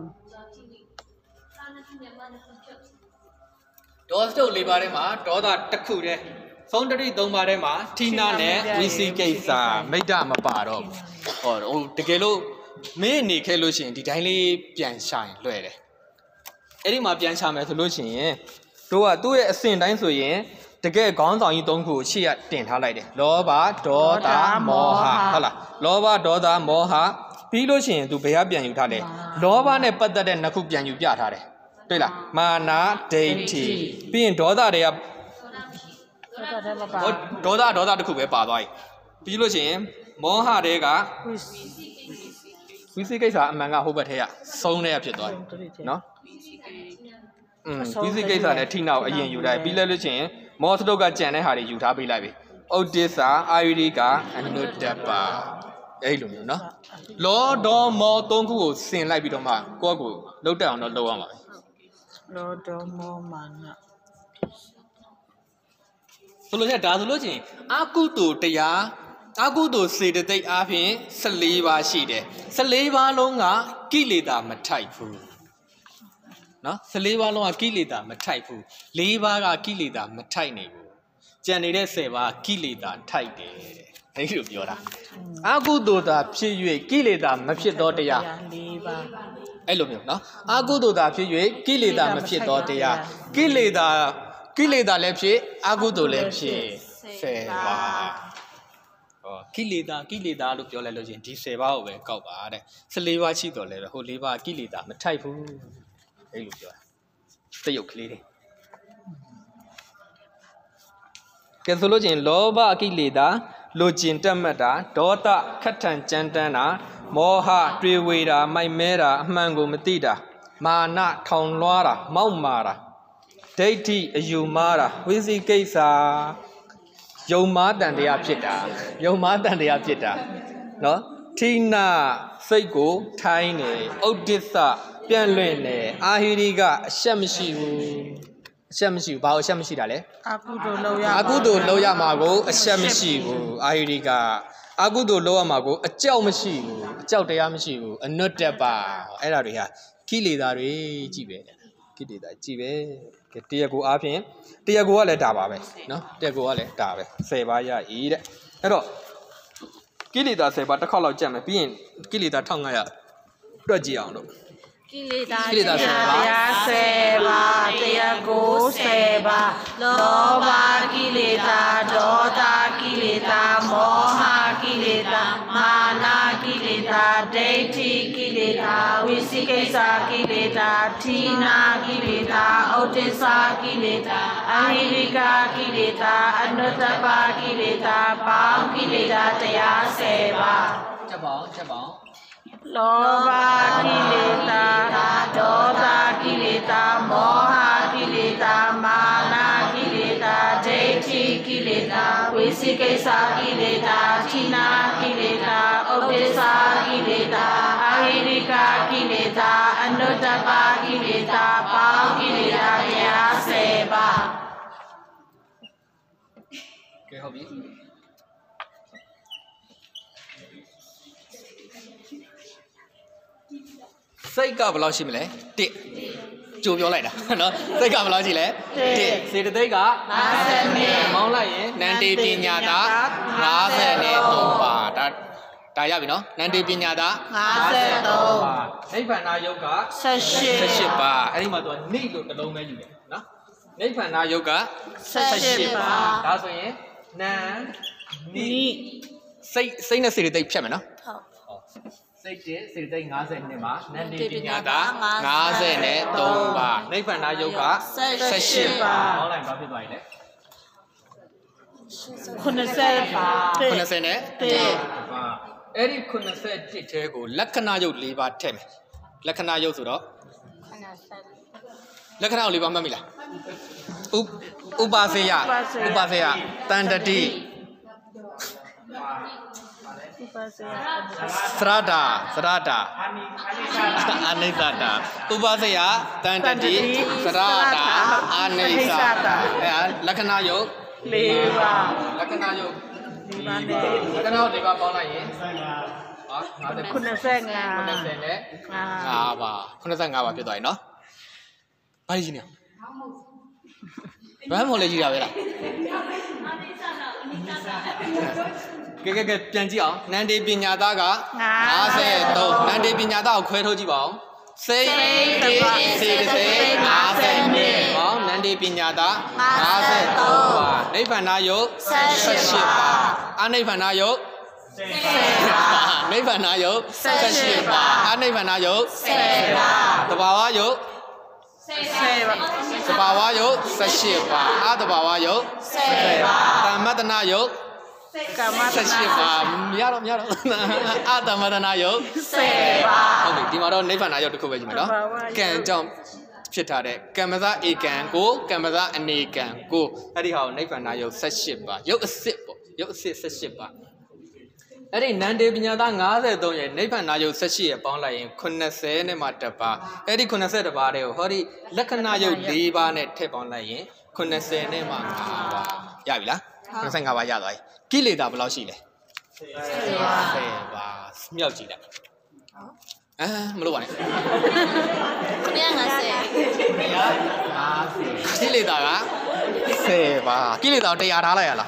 ဒေါစတုတ်၄ပါးထဲမှာဒေါသတစ်ခုတည်းသုံးတရိသုံးပါးထဲမှာထိနာနဲ့ဝိသိကိစ္စမိတ်တမပါတော့ဟောဟိုတကယ်လို့မင်းနေခဲ့လို့ရှိရင်ဒီတိုင်းလေးပြန်ရှာရင်လွယ်တယ်အဲ့ဒီမှာပြန်ရှာမယ်ဆိုလို့ရှိရင်တို့ကသူ့ရဲ့အစဉ်တိုင်းဆိုရင်တကယ်ခေါင်းဆောင်ကြီး၃ခုကိုရှေ့ရတင်ထားလိုက်တယ်လောဘဒေါသမောဟဟုတ်လားလောဘဒေါသမောဟပြီးလို့ရှိရင်သူဘယ်ကပြန်ယူထားလဲလောဘနဲ့ပတ်သက်တဲ့နှစ်ခုပြန်ယူပြထားတယ်တွေ့လားမာနဒိဋ္ဌိပြီးရင်ဒေါသတွေကဒေါသဒေါသတစ်ခုပဲပါသွားပြီပြီးလို့ရှိရင်မောဟတွေကဝိသိကိစ္စအမှန်ကဟိုဘက်ထဲကဆုံးတဲ့ဖြစ်သွားတယ်နော်อืมဝိသိကိစ္စနဲ့ထိနာကိုအရင်ယူလိုက်ပြီးလဲလို့ရှိရင်မောစတုတ်ကကြံတဲ့ဟာတွေယူထားပေးလိုက်ပြီဥဒ္ဒစ္စအာယုရိကအနုတ္တပအဲ့လိုမျိုးနော်လောဒေါမောသုံးခုကိုဆင်လိုက်ပြီးတော့မှကိုယ့်ကိုလှုပ်တက်အောင်တော့လုပ်ရမှာပဲလောဒေါမောမာနဆိုလို့ရှိရင်ဒါဆိုလို့ရှိရင်အာကုသိုလ်တရားအာကုသိုလ်စေတသိက်အားဖြင့်၁၄ပါးရှိတယ်၁၄ပါးလုံးကကိလေသာမထိုက်ဘူးနော်၁၄ပါးလုံးကကိလေသာမထိုက်ဘူး၄ပါးကကိလေသာမထိုက်နေဘူးကြံနေတဲ့ဆယ်ပါးကိလေသာထိုက်တယ်အဲ့လိုပြောတာအကုသိုလ်သာဖြစ်၍ကိလေသာမဖြစ်သောတရားလေးပါအဲ့လိုမျိုးနော်အကုသိုလ်သာဖြစ်၍ကိလေသာမဖြစ်သောတရားကိလေသာကိလေသာလည်းဖြစ်အကုသိုလ်လည်းဖြစ်ဆယ်ပါးဟောကိလေသာကိလေသာလို့ပြောလိုက်လို့ချင်းဒီဆယ်ပါးကိုပဲကောက်ပါတဲ့ဆယ်လေးပါးရှိတော်လဲပဲဟိုလေးပါးကိလေသာမထိုက်ဘူးအဲ့လိုပြောတာတရုတ်ကလေးတွေကဲဆိုလို့ချင်းလောဘကိလေသာလိုချင်တက်မှတ်တာဒေါသခက်ထန်ကြမ်းတမ်းတာမောဟတွေးဝေတာမိုက်မဲတာအမှန်ကိုမသိတာမာနထောင်လွှားတာမောက်မာတာဒိဋ္ဌိအယူမားတာဝိသိကိစ္စယုံမားတန်တရားဖြစ်တာယုံမားတန်တရားဖြစ်တာနော်ထိနာစိတ်ကိုထိုင်းနေဥဒိစ္စပြန့်လွင့်နေအာဟိရိကအရှက်မရှိဘူးအရှက်မရှိဘူးဘာလို့အရှက်မရှိတာလဲအကုသိုလ်လောက်ရအကုသိုလ်လောက်ရမှာကိုအရှက်မရှိဘူးအာဟိရိကအကုသိုလ်လောက်ရမှာကိုအကြောက်မရှိဘူးအကြောက်တရားမရှိဘူးအနွတ်တက်ပါအဲ့ဒါတွေဟာကိလေသာတွေကြည့်ပဲကိလေသာကြည့်ပဲကဲတရားကိုအားဖြင့်တရားကိုကလည်းဒါပါပဲနော်တရားကိုကလည်းဒါပဲဆယ်ပါးရဤတဲ့အဲ့တော့ကိလေသာဆယ်ပါးတစ်ခေါက်လောက်ကြက်မယ်ပြီးရင်ကိလေသာတစ်ငါးရာတွက်ကြည့်အောင်လို့ကိလေသာတရားဆယ်ပါးတရားကိုဆယ်ပါးလောဘကိလေသာဒေါသကိလေသာမောဟကိလေသာမာနကိလေသာဒိဋ္ဌိကိလေသာဝိသိကိစ္စကိလေသာထိနာကိလေသာဥဒိစ္စကိလေသာအဟိရိကကိလေသာအနုတ္တပကိလေသာပေါင်းကိလေသာတရားဆယ်ပါးချက်ပေါင်းချက်ပေါင်းလောဘကိလေသာဒေါသကိလေသာမောဟကိလေသာမာနကိလေသာဒိဋ္ဌိကိလေသာဝိသိကိစ္စကိလေသာထိနာကိလေသာဥပ္ပစ္စကိလေသာအဟိရိကကိလေသာအနုတ္တပကိလေသာပေါင်းကိလေသာတရားဆယ်ပါးကဲဟုတ်ပြီစိတ်ကဘယ်လောက်ရှိမလဲတစ်ကြိုပြောလိုက်တာနော်စိတ်ကဘယ်လောက်ရှိလဲတစ်စေတသိက်ကငါးဆယ်နှစ်မောင်းလိုက်ရင်နန္တိပညာတာငါးဆယ်နဲ့သုံးပါဒါဒါရပြီနော်နန္တိပညာတာငါးဆယ်သုံးပါနိဗ္ဗာန်ယုတ်ကဆက်ရှိဆက်ရှိပါအဲ့ဒီမှာသူကနိလို့တစ်လုံးပဲယူတယ်နော်နိဗ္ဗာန်ယုတ်ကဆက်ရှိပါဒါဆိုရင်နန္နိစိတ်စိတ်နဲ့စေတသိက်ဖြတ်မယ်နော်ဟုတ်စိတ်တဲ့စေတသိက်ငါးဆယ်နှစ်မှာနန္တိပညာတာငါးဆယ်နဲ့သုံးပါနိဗ္ဗာန်ယုတ်ကဆက်ရှိပါဟောလိုက်ဘာဖြစ်သွားပြီလဲခုနှစ်ဆယ်ပါခုနှစ်ဆယ်နဲ့တစ်ပါအဲ့ဒီခုနှစ်ဆယ်တစ်ထဲကိုလက္ခဏာယုတ်၄ပါးထည့်မယ်လက္ခဏာယုတ်ဆိုတော့လက္ခဏာလေးပါမှတ်မိလားဥပပါစေယဥပပါစေယတန်တတိဥပပါစေယသရတာသရတာအနိစ္စတာဥပပါစေယတန်တတိသရတာအနိစ္စတာအဲလက္ခဏာယုတ်၄ပါးလက္ခဏာယုတ်၄ပါးနဲ့လက္ခဏာယုတ်၄ပါးပေါင်းလိုက်ရင်ဟာခုနှစ်ဆယ်ငါးခုနှစ်ဆယ်နဲ့ငါးပါခုနှစ်ဆယ်ငါးပါဖြစ်သွားပြီနော်ဘာကြီးနေဘာမှမလဲကြီးတာပဲလားကဲကဲကဲပြန်ကြည့်အောင်နန္တိပညာသားကငါးဆယ်သုံးနန္တိပညာသားကိုခွဲထုတ်ကြည့်ပါဦးစိတ်တိစေတသိက်ငါးဆယ်နှစ်ဟောနန္တိပညာသားငါးဆယ်သုံးပါနိဗ္ဗာန်ယုတ်ဆက်ရှိပါအနိဗ္ဗာန်ယုတ်ဆယ်ပါနိဗ္ဗာန်ယုတ်ဆက်ရှိပါအနိဗ္ဗာန်ယုတ်ဆယ်ပါတဘာဝယုတ်ဆယ်ပါတဘာဝယုတ်ဆက်ရှိပါအတဘာဝယုတ်ဆယ်ပါတမ္မတနာယုတ်ကမ္မတနာပါမရတော့မရတော့အတမတနာယုတ်ဆယ်ပါဟုတ်ပြီဒီမှာတော့နိဗ္ဗာန်ယုတ်တစ်ခုပဲကြည့်မယ်နော်ကံကြောင့်ဖြစ်ထားတဲ့ကမ္မဇဧကံကိုကမ္မဇအနေကံကိုအဲ့ဒီဟာကိုနိဗ္ဗာန်ယုတ်ဆက်ရှိပါယုတ်အစစ်ပေါ့ယုတ်အစစ်ဆက်ရှိပါအဲ့ဒီနန္တေပညာသားငါးဆယ်သုံးရဲ့နိဗ္ဗာန်ယုတ်ဆက်ရှိရဲ့ပေါင်းလိုက်ရင်ခုနှစ်ဆယ်နဲ့မှတစ်ပါးအဲ့ဒီခုနှစ်ဆယ်တစ်ပါးတဲ့ကိုဟောဒီလက္ခဏာယုတ်၄ပါးနဲ့ထည့်ပေါင်းလိုက်ရင်ခုနှစ်ဆယ်နဲ့မှ၅ပါးရပြီလားခုနှစ်ဆယ်၅ပါးရသွားပြီကိလေသာဘယ်လောက်ရှိလဲဆယ်ပါဆယ်ပါမြောက်ကြည့်လိုက်အာမလို့ပါနဲ့ခုနှစ်ငါးဆယ်ကိလေသာက十吧，ကိလေသာတရားထားလိုက်ရလား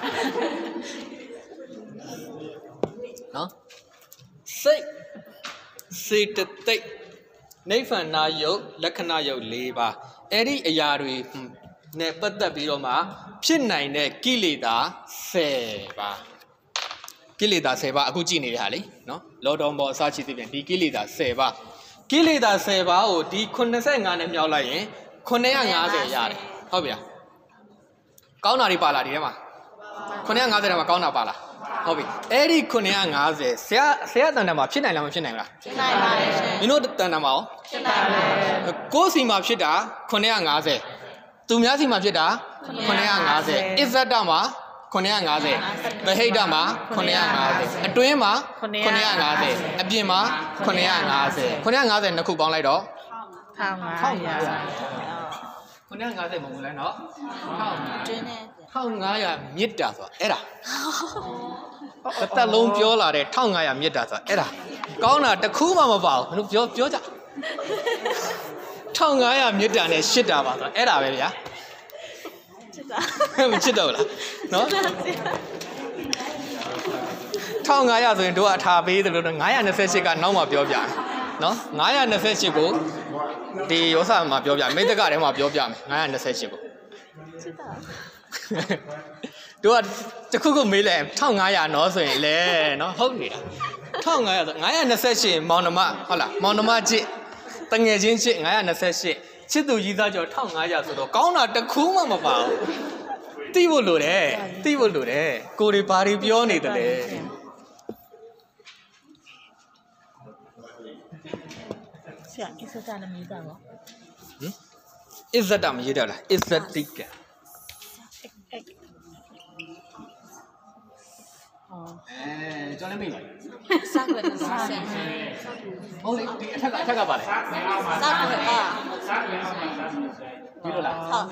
နော်စိတ်စေတသိက်နိဗ္ဗာန်ယုတ်လက္ခဏာယုတ်၄ပါးအဲ့ဒီအရာတွေနဲ့ပတ်သက်ပြီးတော့မှဖြစ်နိုင်တဲ့ကိလေသာ十ပါးကိလေသာ十ပါးအခုကြည့်နေတဲ့ဟာလေနော်လောတော်ဘောအစရှိသဖြင့်ဒီကိလေသာ十ပါးကိလေသာ十ပါးကိုဒီ85နဲ့မြောက်လိုက်ရင်950ရတယ်ဟုတ်ပြီလားကောင်းတာတွေပါလားဒီထဲမှာ950ထဲမှာကောင်းတာပါလားဟုတ်ပြီအဲ့ဒီ950ဆရာဆရာတန်တန်မှာဖြစ်နိုင်လားမဖြစ်နိုင်ဘူးလားဖြစ်နိုင်ပါတယ်ရှင်မင်းတို့တန်တန်မှာရောဖြစ်နိုင်ပါတယ်ကိုယ်စီမှာဖြစ်တာ950သူများစီမှာဖြစ်တာ950အစ္ဆဒမှာ950ဗဟိတမှာ950အတွင်းမှာ950အပြင်မှာ950 950နှစ်ခုပေါင်းလိုက်တော့ 1500 950မဟုတ်ဘူးလဲနော်တွင်းနဲ့ 1500မြစ်တာဆိုတာအဲ့ဒါတစ်သက်လုံးပြောလာတဲ့1500မြစ်တာဆိုတာအဲ့ဒါကောင်းတာတစ်ခုမှမပါဘူးမင်းတို့ပြောပြောကြ1500မြစ်တာနဲ့ရှစ်တာပါဆိုတာအဲ့ဒါပဲဗျာချစ်တာမချစ်တော့လားနော်1500ဆိုရင်တို့ကထားပေးတယ်လို့928ကနောက်မှပြောပြမယ်နော်928ကိုဒီရောစာမှာပြောပြမိတ်တကထဲမှာပြောပြမယ်928ကိုချစ်တာတို့ကတခုခုမေးလိုက်1500နော်ဆိုရင်လေနော်ဟုတ်နေတာ1500ဆို928မောင်နှမဟုတ်လားမောင်နှမချစ်တငယ်ချင်းချစ်928ချစ်သူကြီးသားကျော်1500ဆိုတော့ကောင်းတာတခုမှမပါဘူးသိဖို့လိုတယ်သိဖို့လိုတယ်ကိုတွေဘာတွေပြောနေတယ်လဲဆရာအစ္စတာနဲ့မေးတာပေါ့ဟင်အစ္စတာမရေးတော့လားအစ္စတိကအဲကျွန်တော်လည်းမေးပါစကွက်နဲ့ဆန်ဟုတ်လေဒီအထက်ကအထက်ကပါလေစကွက်အာဒီလိုလားဟုတ်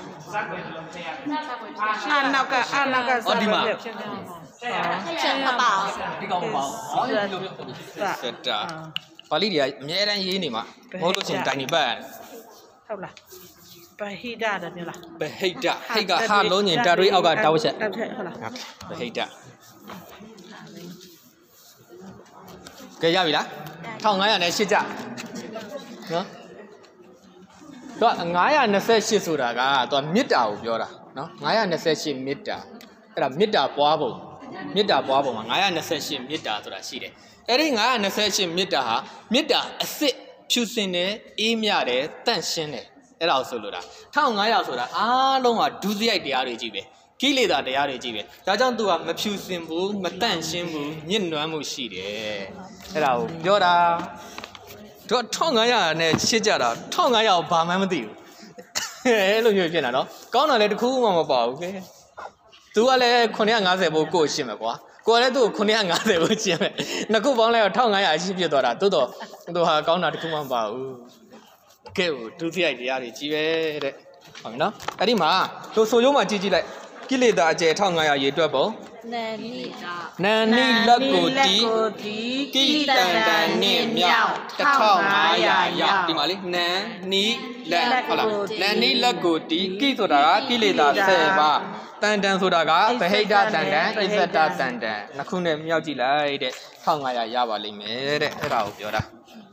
အာနောက်ကအာနောက်ကစကွက်ချက်မပါဒီကောင်မပါဘူးဟောဒီလိုမျိုးစက်တာပါဠိတွေကအများတန်းရေးနေမှာမဟုတ်လို့ချင်းတိုင်နေပတ်ရတယ်ဟုတ်လားဗဟိတတယ်ပြောလားဗဟိတဟိတ်ကဟာလုံးညင်တာတွေးအောက်ကတောက်ချက်တောက်ချက်ဟုတ်လားဗဟိတကဲရပြီလား1500နဲ့ရှစ်ကြနော်တော့928ဆိုတာကသူကမေတ္တာကိုပြောတာနော်928မေတ္တာအဲ့ဒါမေတ္တာပွားပုံမေတ္တာပွားပုံမှာ928မေတ္တာဆိုတာရှိတယ်အဲ့ဒီ928မေတ္တာဟာမေတ္တာအစစ်ဖြူစင်တယ်အေးမြတယ်တန့်ရှင်းတယ်အဲ့ဒါကိုဆိုလိုတာ1500ဆိုတာအားလုံးကဒုစရိုက်တရားတွေကြီးပဲကိလေသာတရားတွေကြီးပဲဒါကြောင့်သူကမဖြူစင်ဘူးမတန့်ရှင်းဘူးညစ်နွမ်းမှုရှိတယ်အဲ့ဒါကိုပြောတာတို့1500နဲ့ရှစ်ကြတာ1500ကိုဘာမှမသိဘူးအဲ့လိုမျိုးဖြစ်နေတာနော်ကောင်းတာလည်းတစ်ခုမှမပါဘူးကဲသူကလည်း950ဘို့ကိုရှင်းမယ်ကွာကိုယ်လည်းသူ့ကို950ဘို့ရှင်းမယ်နှစ်ခုပေါင်းလိုက်တော့1500အရှိဖြစ်သွားတာတိုးတော့သူဟာကောင်းတာတစ်ခုမှမပါဘူးကဲဒုစရိုက်တရားတွေကြီးပဲတဲ့ဟုတ်ပြီနော်အဲ့ဒီမှာတို့ဆိုရုံးမှာကြည့်ကြည့်လိုက်ကိလေသာအကျယ်1500ရေတွက်ပုံနန္နိနန္နိလက်ကိုတီကိတန်တန်နှင့်မြောက်1500ရောက်ဒီမှာလေနန္နိလက်ဟုတ်လားနန္နိလက်ကိုတီကိဆိုတာကကိလေသာ十ပါးတန်တန်ဆိုတာကဗဟိတတန်တန်အစ္ဆဒတန်တန်နှစ်ခုနဲ့မြောက်ကြည့်လိုက်တဲ့1500ရပါလိမ့်မယ်တဲ့အဲ့ဒါကိုပြောတာ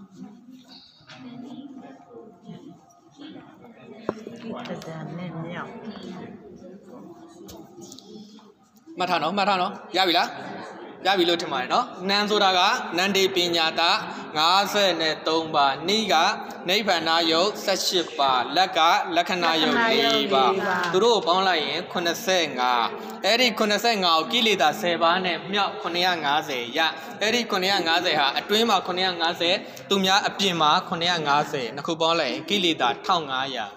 ကိတန်နဲ့မြောက်မှတ်ထားနော်မှတ်ထားနော်ရပြီလားရပြီလို့ထင်ပါတယ်နော်နံဆိုတာကနန္ဒီပညာတာ53ပါးနိကနိဗ္ဗာန်ယုတ်18ပါးလက်ကလက္ခဏာယုတ်၄ပါးသူတို့ကိုပေါင်းလိုက်ရင်85အဲ့ဒီ85ကိုကိလေသာ10ပါးနဲ့မြောက်950ရအဲ့ဒီ950ဟာအတွင်းမှာ950သူများအပြင်မှာ950နှစ်ခုပေါင်းလိုက်ရင်ကိလေသာ1500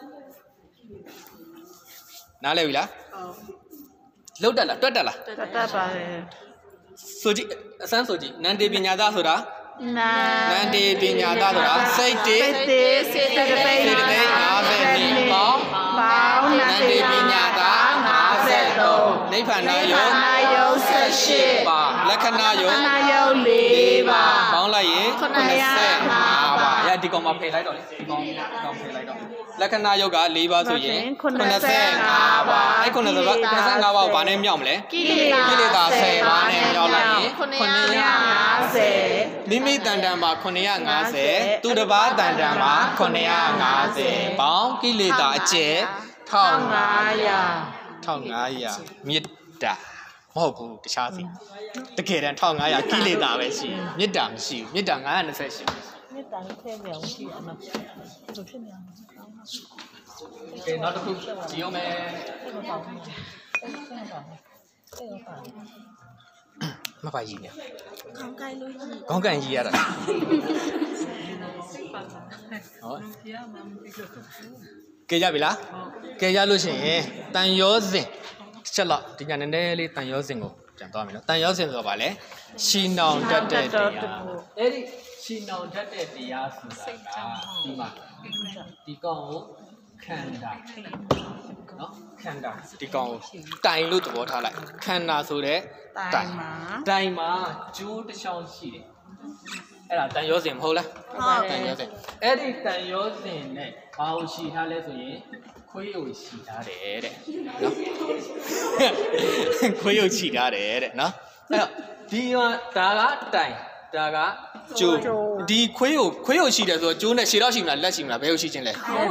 နားလည်ပြီလားလောက်တက်လားတွက်တက်လားတွက်တက်ပါတယ်ဆိုကြည့်အစမ်းဆိုကြည့်နန္ဒီပညာသားဆိုတာနာနန္ဒီပညာသားဆိုတာစိတ်တေစိတ်တေစေတသိက်စေတသိက်50နီပေါင်းပေါင်းနန္ဒီပညာသား53 နိဗ္ဗာန်ယုတ်ယုတ်18 ပါလက္ခဏာယုတ်လက္ခဏာယုတ်၄ပါပေါင်းလိုက်ရင်85ပါရဒီကောင်မှာဖယ်လိုက်တော့လေဒီကောင်ဒီကောင်ဖယ်လိုက်တော့လက္ခဏာယုတ်က၄ပါးဆိုရင် 85ပါးအဲ့85ပါး85ပါးကိုဘာနဲ့မြောက်မလဲကိလေသာ၁၀ပါးနဲ့မြောက်လိုက်ရင် 950 မိမိတန်တန်မှာ950သူတစ်ပါးတန်တန်မှာ950ပေါင်းကိလေသာအကျယ် 1500 1500မေတ္တာမဟုတ်ဘူးတခြားစီတကယ်တမ်း1500ကိလေသာပဲရှိမေတ္တာမရှိဘူးမေတ္တာ928ရှိမေတ္တာနဲ့ထဲမြောင်ရှိအမဘယ်လိုဖြစ်နေလဲကဲနောက်တစ်ခုကြည့်အောင်မယ်မပါကြီးเนี่ยခေါင်းကိုင်လို့ကြီးခေါင်းကိုင်ကြီးရတာဟောကဲရပြီလားကဲရလို့ရှိရင်တန်ရောစဉ်ချက်လောက်ဒီညနည်းနည်းလေးတန်ရောစဉ်ကိုပြန်သွားမယ်နော်တန်ရောစဉ်ဆိုတော့ဗာလဲရှီနောင်တတ်တဲ့တရားအဲ့ဒီရှီနောင်တတ်တဲ့တရားဆိုတာကဒီမှာဒီကောင်ကိုခန္ဓာနော်ခန္ဓာဒီကောင်ကိုတိုင်လို့သဘောထားလိုက်ခန္ဓာဆိုတဲ့တိုင်တိုင်မှာကျိုးတစ်ချောင်းရှိတယ်အဲ့ဒါတန်ရောစဉ်မဟုတ်လားဟုတ်တန်ရောစဉ်အဲ့ဒီတန်ရောစဉ်နဲ့ဘာကိုရှိထားလဲဆိုရင်ခွေးကိုရှိထားတယ်တဲ့နော်ခွေးကိုရှိထားတယ်တဲ့နော်အဲ့တော့ဒီမှာဒါကတိုင်ဒါကကျိုးဒီခွေးကိုခွေးကိုရှိတယ်ဆိုတော့ကျိုးနဲ့ခြေတော့ရှိမလားလက်ရှိမလားဘယ်ကိုရှိခြင်းလဲဟမ်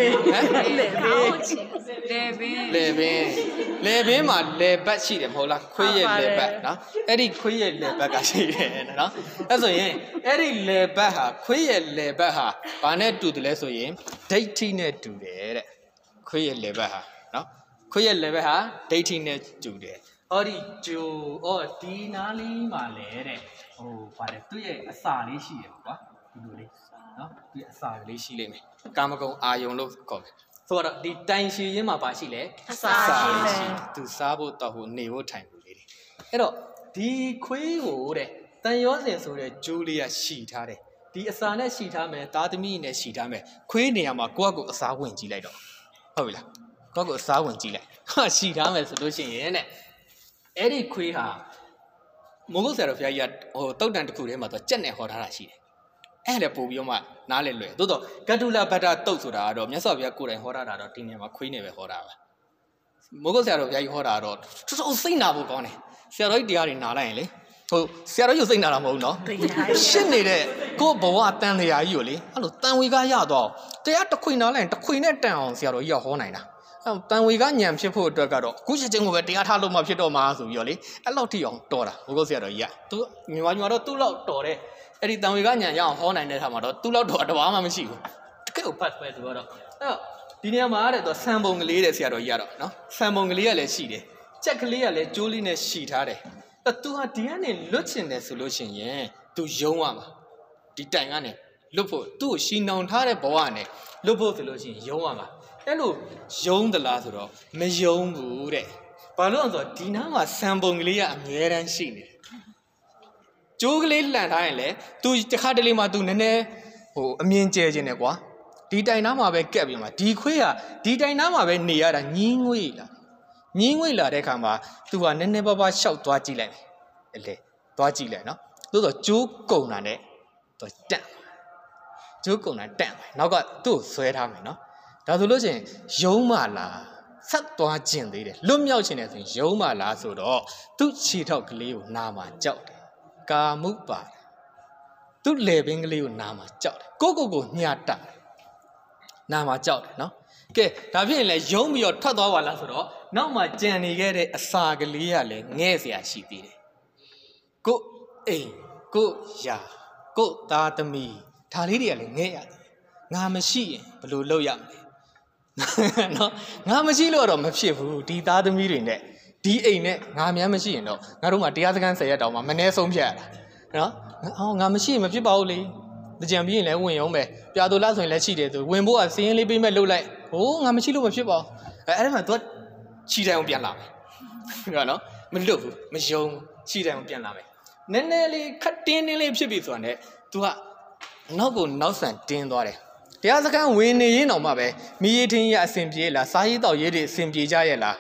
လေဘင်းလေဘင်းလေဘင်းမှာလေဘတ်ရှိတယ်မဟုတ်လားခွေးရဲ့လေဘတ်နော်အဲ့ဒီခွေးရဲ့လေဘတ်ကရှိတယ်နော်အဲ့ဆိုရင်အဲ့ဒီလေဘတ်ဟာခွေးရဲ့လေဘတ်ဟာဘာနဲ့တူတယ်လဲဆိုရင်ဒိဋ္ဌိနဲ့တူတယ်တဲ့ခွေးရဲ့လေဘတ်ဟာနော်ခွေးရဲ့လေဘတ်ဟာဒိဋ္ဌိနဲ့တူတယ်အော်ဒီကျိုးအော်ဒီနားလေးမှာလဲတဲ့ဟိုဗါတယ်သူ့ရဲ့အစာလေးရှိတယ်ကွာဒီလိုလေးနော်ဒီအစာလေးရှိလိမ့်မယ်ကာမဂုဏ်အာယုံလို့ခေါ်တယ်ဆိုတော့ဒီတိုင်ရှိရင်းမှာပါရှိလဲအစာရှိတယ်သူစားဖို့တော့ဟိုနေဖို့ထိုင်ဖို့လေးတွေအဲ့တော့ဒီခွေးကိုတဲ့တန်ရောစဉ်ဆိုတဲ့ဂျိုးလေးကရှိထားတယ်ဒီအစာနဲ့ရှိထားမယ်သားသမီးနဲ့ရှိထားမယ်ခွေးနေရာမှာကိုယ့်အကူအစာဝင်ကြည့်လိုက်တော့ဟုတ်ပြီလားကိုယ့်အကူအစာဝင်ကြည့်လိုက်ဟာရှိထားမယ်ဆိုလို့ရှိရင်တဲ့အဲ့ဒီခွေးဟာမိုးကုတ်ဆရာတော်ဘုရားကြီးကဟိုတုတ်တန်တစ်ခုထဲမှာတော့ကြက်နဲ့ဟောထားတာရှိတယ်အဲ့ဒါပို့ပြီးတော့မှနားလဲလွယ်သို့တော့ကတုလဗတ္တတုတ်ဆိုတာကတော့မြတ်စွာဘုရားကိုယ်တိုင်ဟောထားတာတော့ဒီနေရာမှာခွေးနေပဲဟောတာပါမိုးကုတ်ဆရာတော်ဘုရားကြီးဟောတာတော့တော်တော်စိတ်နာဖို့ကောင်းတယ်ဆရာတော်ကြီးတရားတွေနားလိုက်ရင်လေဟိုဆရာတော်ကြီးစိတ်နာတာမဟုတ်နော်ရှင်းနေတဲ့ကိုယ့်ဘဝတန်တရားကြီးကိုလေအဲ့လိုတန်ဝေကရတော့တရားတစ်ခွေနားလိုက်ရင်တစ်ခွေနဲ့တန်အောင်ဆရာတော်ကြီးကဟောနိုင်တာတန်ဝေကညံဖြစ်ဖို့အတွက်ကတော့အခုချက်ချင်းကိုပဲတရားထားလို့မှဖြစ်တော့မှာဆိုပြီးတော့လေအဲ့လောက်ထိအောင်တော်တာဘုဂုတ်ဆရာတော်ကြီးကသူမြန်မာညီမတော့သူ့လောက်တော်တဲ့အဲ့ဒီတန်ဝေကညံရအောင်ဟောနိုင်တဲ့ခါမှာတော့သူ့လောက်တော်တဘာမှမရှိဘူးတကယ်ကိုဖတ်ပဲဆိုတော့အဲ့တော့ဒီနေရာမှာတဲ့တော့ဆံပုံကလေးတဲ့ဆရာတော်ကြီးကတော့နော်ဆံပုံကလေးကလည်းရှိတယ်ကြက်ကလေးကလည်းကျိုးလေးနဲ့ရှိထားတယ်အဲ့ तू ဟာဒီကနေလွတ်ချင်တယ်ဆိုလို့ရှိရင် तू ယုံရမှာဒီတိုင်ကနေလွတ်ဖို့သူ့ကိုရှီနောင်ထားတဲ့ဘဝနဲ့လွတ်ဖို့ဆိုလို့ရှိရင်ယုံရမှာအဲ့လိုယုံသလားဆိုတော့မယုံဘူးတဲ့ဘာလို့လဲဆိုတော့ဒီနားမှာစံပုံကလေးကအမြဲတမ်းရှိနေတယ်ကျိုးကလေးလှန်ထားရင်လေ तू တစ်ခါတလေမှ तू နည်းနည်းဟိုအမြင်ကျဲခြင်းနဲ့ကွာဒီတိုင်နားမှာပဲကက်ပြီးမှဒီခွေးကဒီတိုင်နားမှာပဲနေရတာညင်းငွေ့လာညင်းငွေ့လာတဲ့ခါမှာ तू ကနည်းနည်းပါးပါးရှောက်သွားကြည့်လိုက်တယ်လေသွားကြည့်လိုက်နော်သို့တော့ကျိုးကုံတာနဲ့ तू တန့်ကျိုးကုံတာတန့်ပဲနောက်ကသူ့ကိုဆွဲထားမယ်နော်ဒါဆိုလို့ချင်းယုံမလားဆက်သွားခြင်းသေးတယ်လွတ်မြောက်ခြင်းနဲ့ဆိုရင်ယုံမလားဆိုတော့သူ့ခြေထောက်ကလေးကိုနာမှာကြောက်တယ်ကာမှုပါသူ့လေပင်ကလေးကိုနာမှာကြောက်တယ်ကိုကိုကိုညှတနာမှာကြောက်တယ်နော်ကဲဒါဖြစ်ရင်လည်းယုံပြီးတော့ထွက်သွားပါလားဆိုတော့နောက်မှကြံနေခဲ့တဲ့အစာကလေးကလည်းငဲ့เสียရှိသေးတယ်ကိုအိမ်ကိုယာကိုသားသမီးဒါလေးတွေကလည်းငဲ့ရတယ်ငါမရှိရင်ဘယ်လိုလုပ်ရမလဲနော်ငါမရှိလို့တော့မဖြစ်ဘူးဒီသားသမီးတွေနဲ့ဒီအိမ်နဲ့ငါများမရှိရင်တော့ငါတို့မှတရားစခန်းဆယ်ရက်တောင်မှမနှဲဆုံးဖြတ်ရတာနော်အော်ငါမရှိရင်မဖြစ်ပါဘူးလေကြံပြီးရင်လည်းဝင်အောင်ပဲပြာတူလားဆိုရင်လည်းရှိတယ်သူဝင်ဖို့ကစင်းရင်းလေးပေးမဲ့လှုပ်လိုက်ဟိုးငါမရှိလို့မဖြစ်ပါဘူးအဲအဲ့ဒါမှ तू ချီတိုင်အောင်ပြန်လာမယ်နော်မလွတ်ဘူးမယုံချီတိုင်အောင်ပြန်လာမယ်နည်းနည်းလေးခတ်တင်းတင်းလေးဖြစ်ပြီဆိုတာနဲ့ तू ကနောက်ကိုနောက်ဆန်တင်းသွားတယ်တရားစခန်းဝင်နေရင်တော့မှပဲမိရထင်းရအဆင်ပြေလားစားရေးတော့ရေးတွေအဆင်ပြေကြရဲ့လား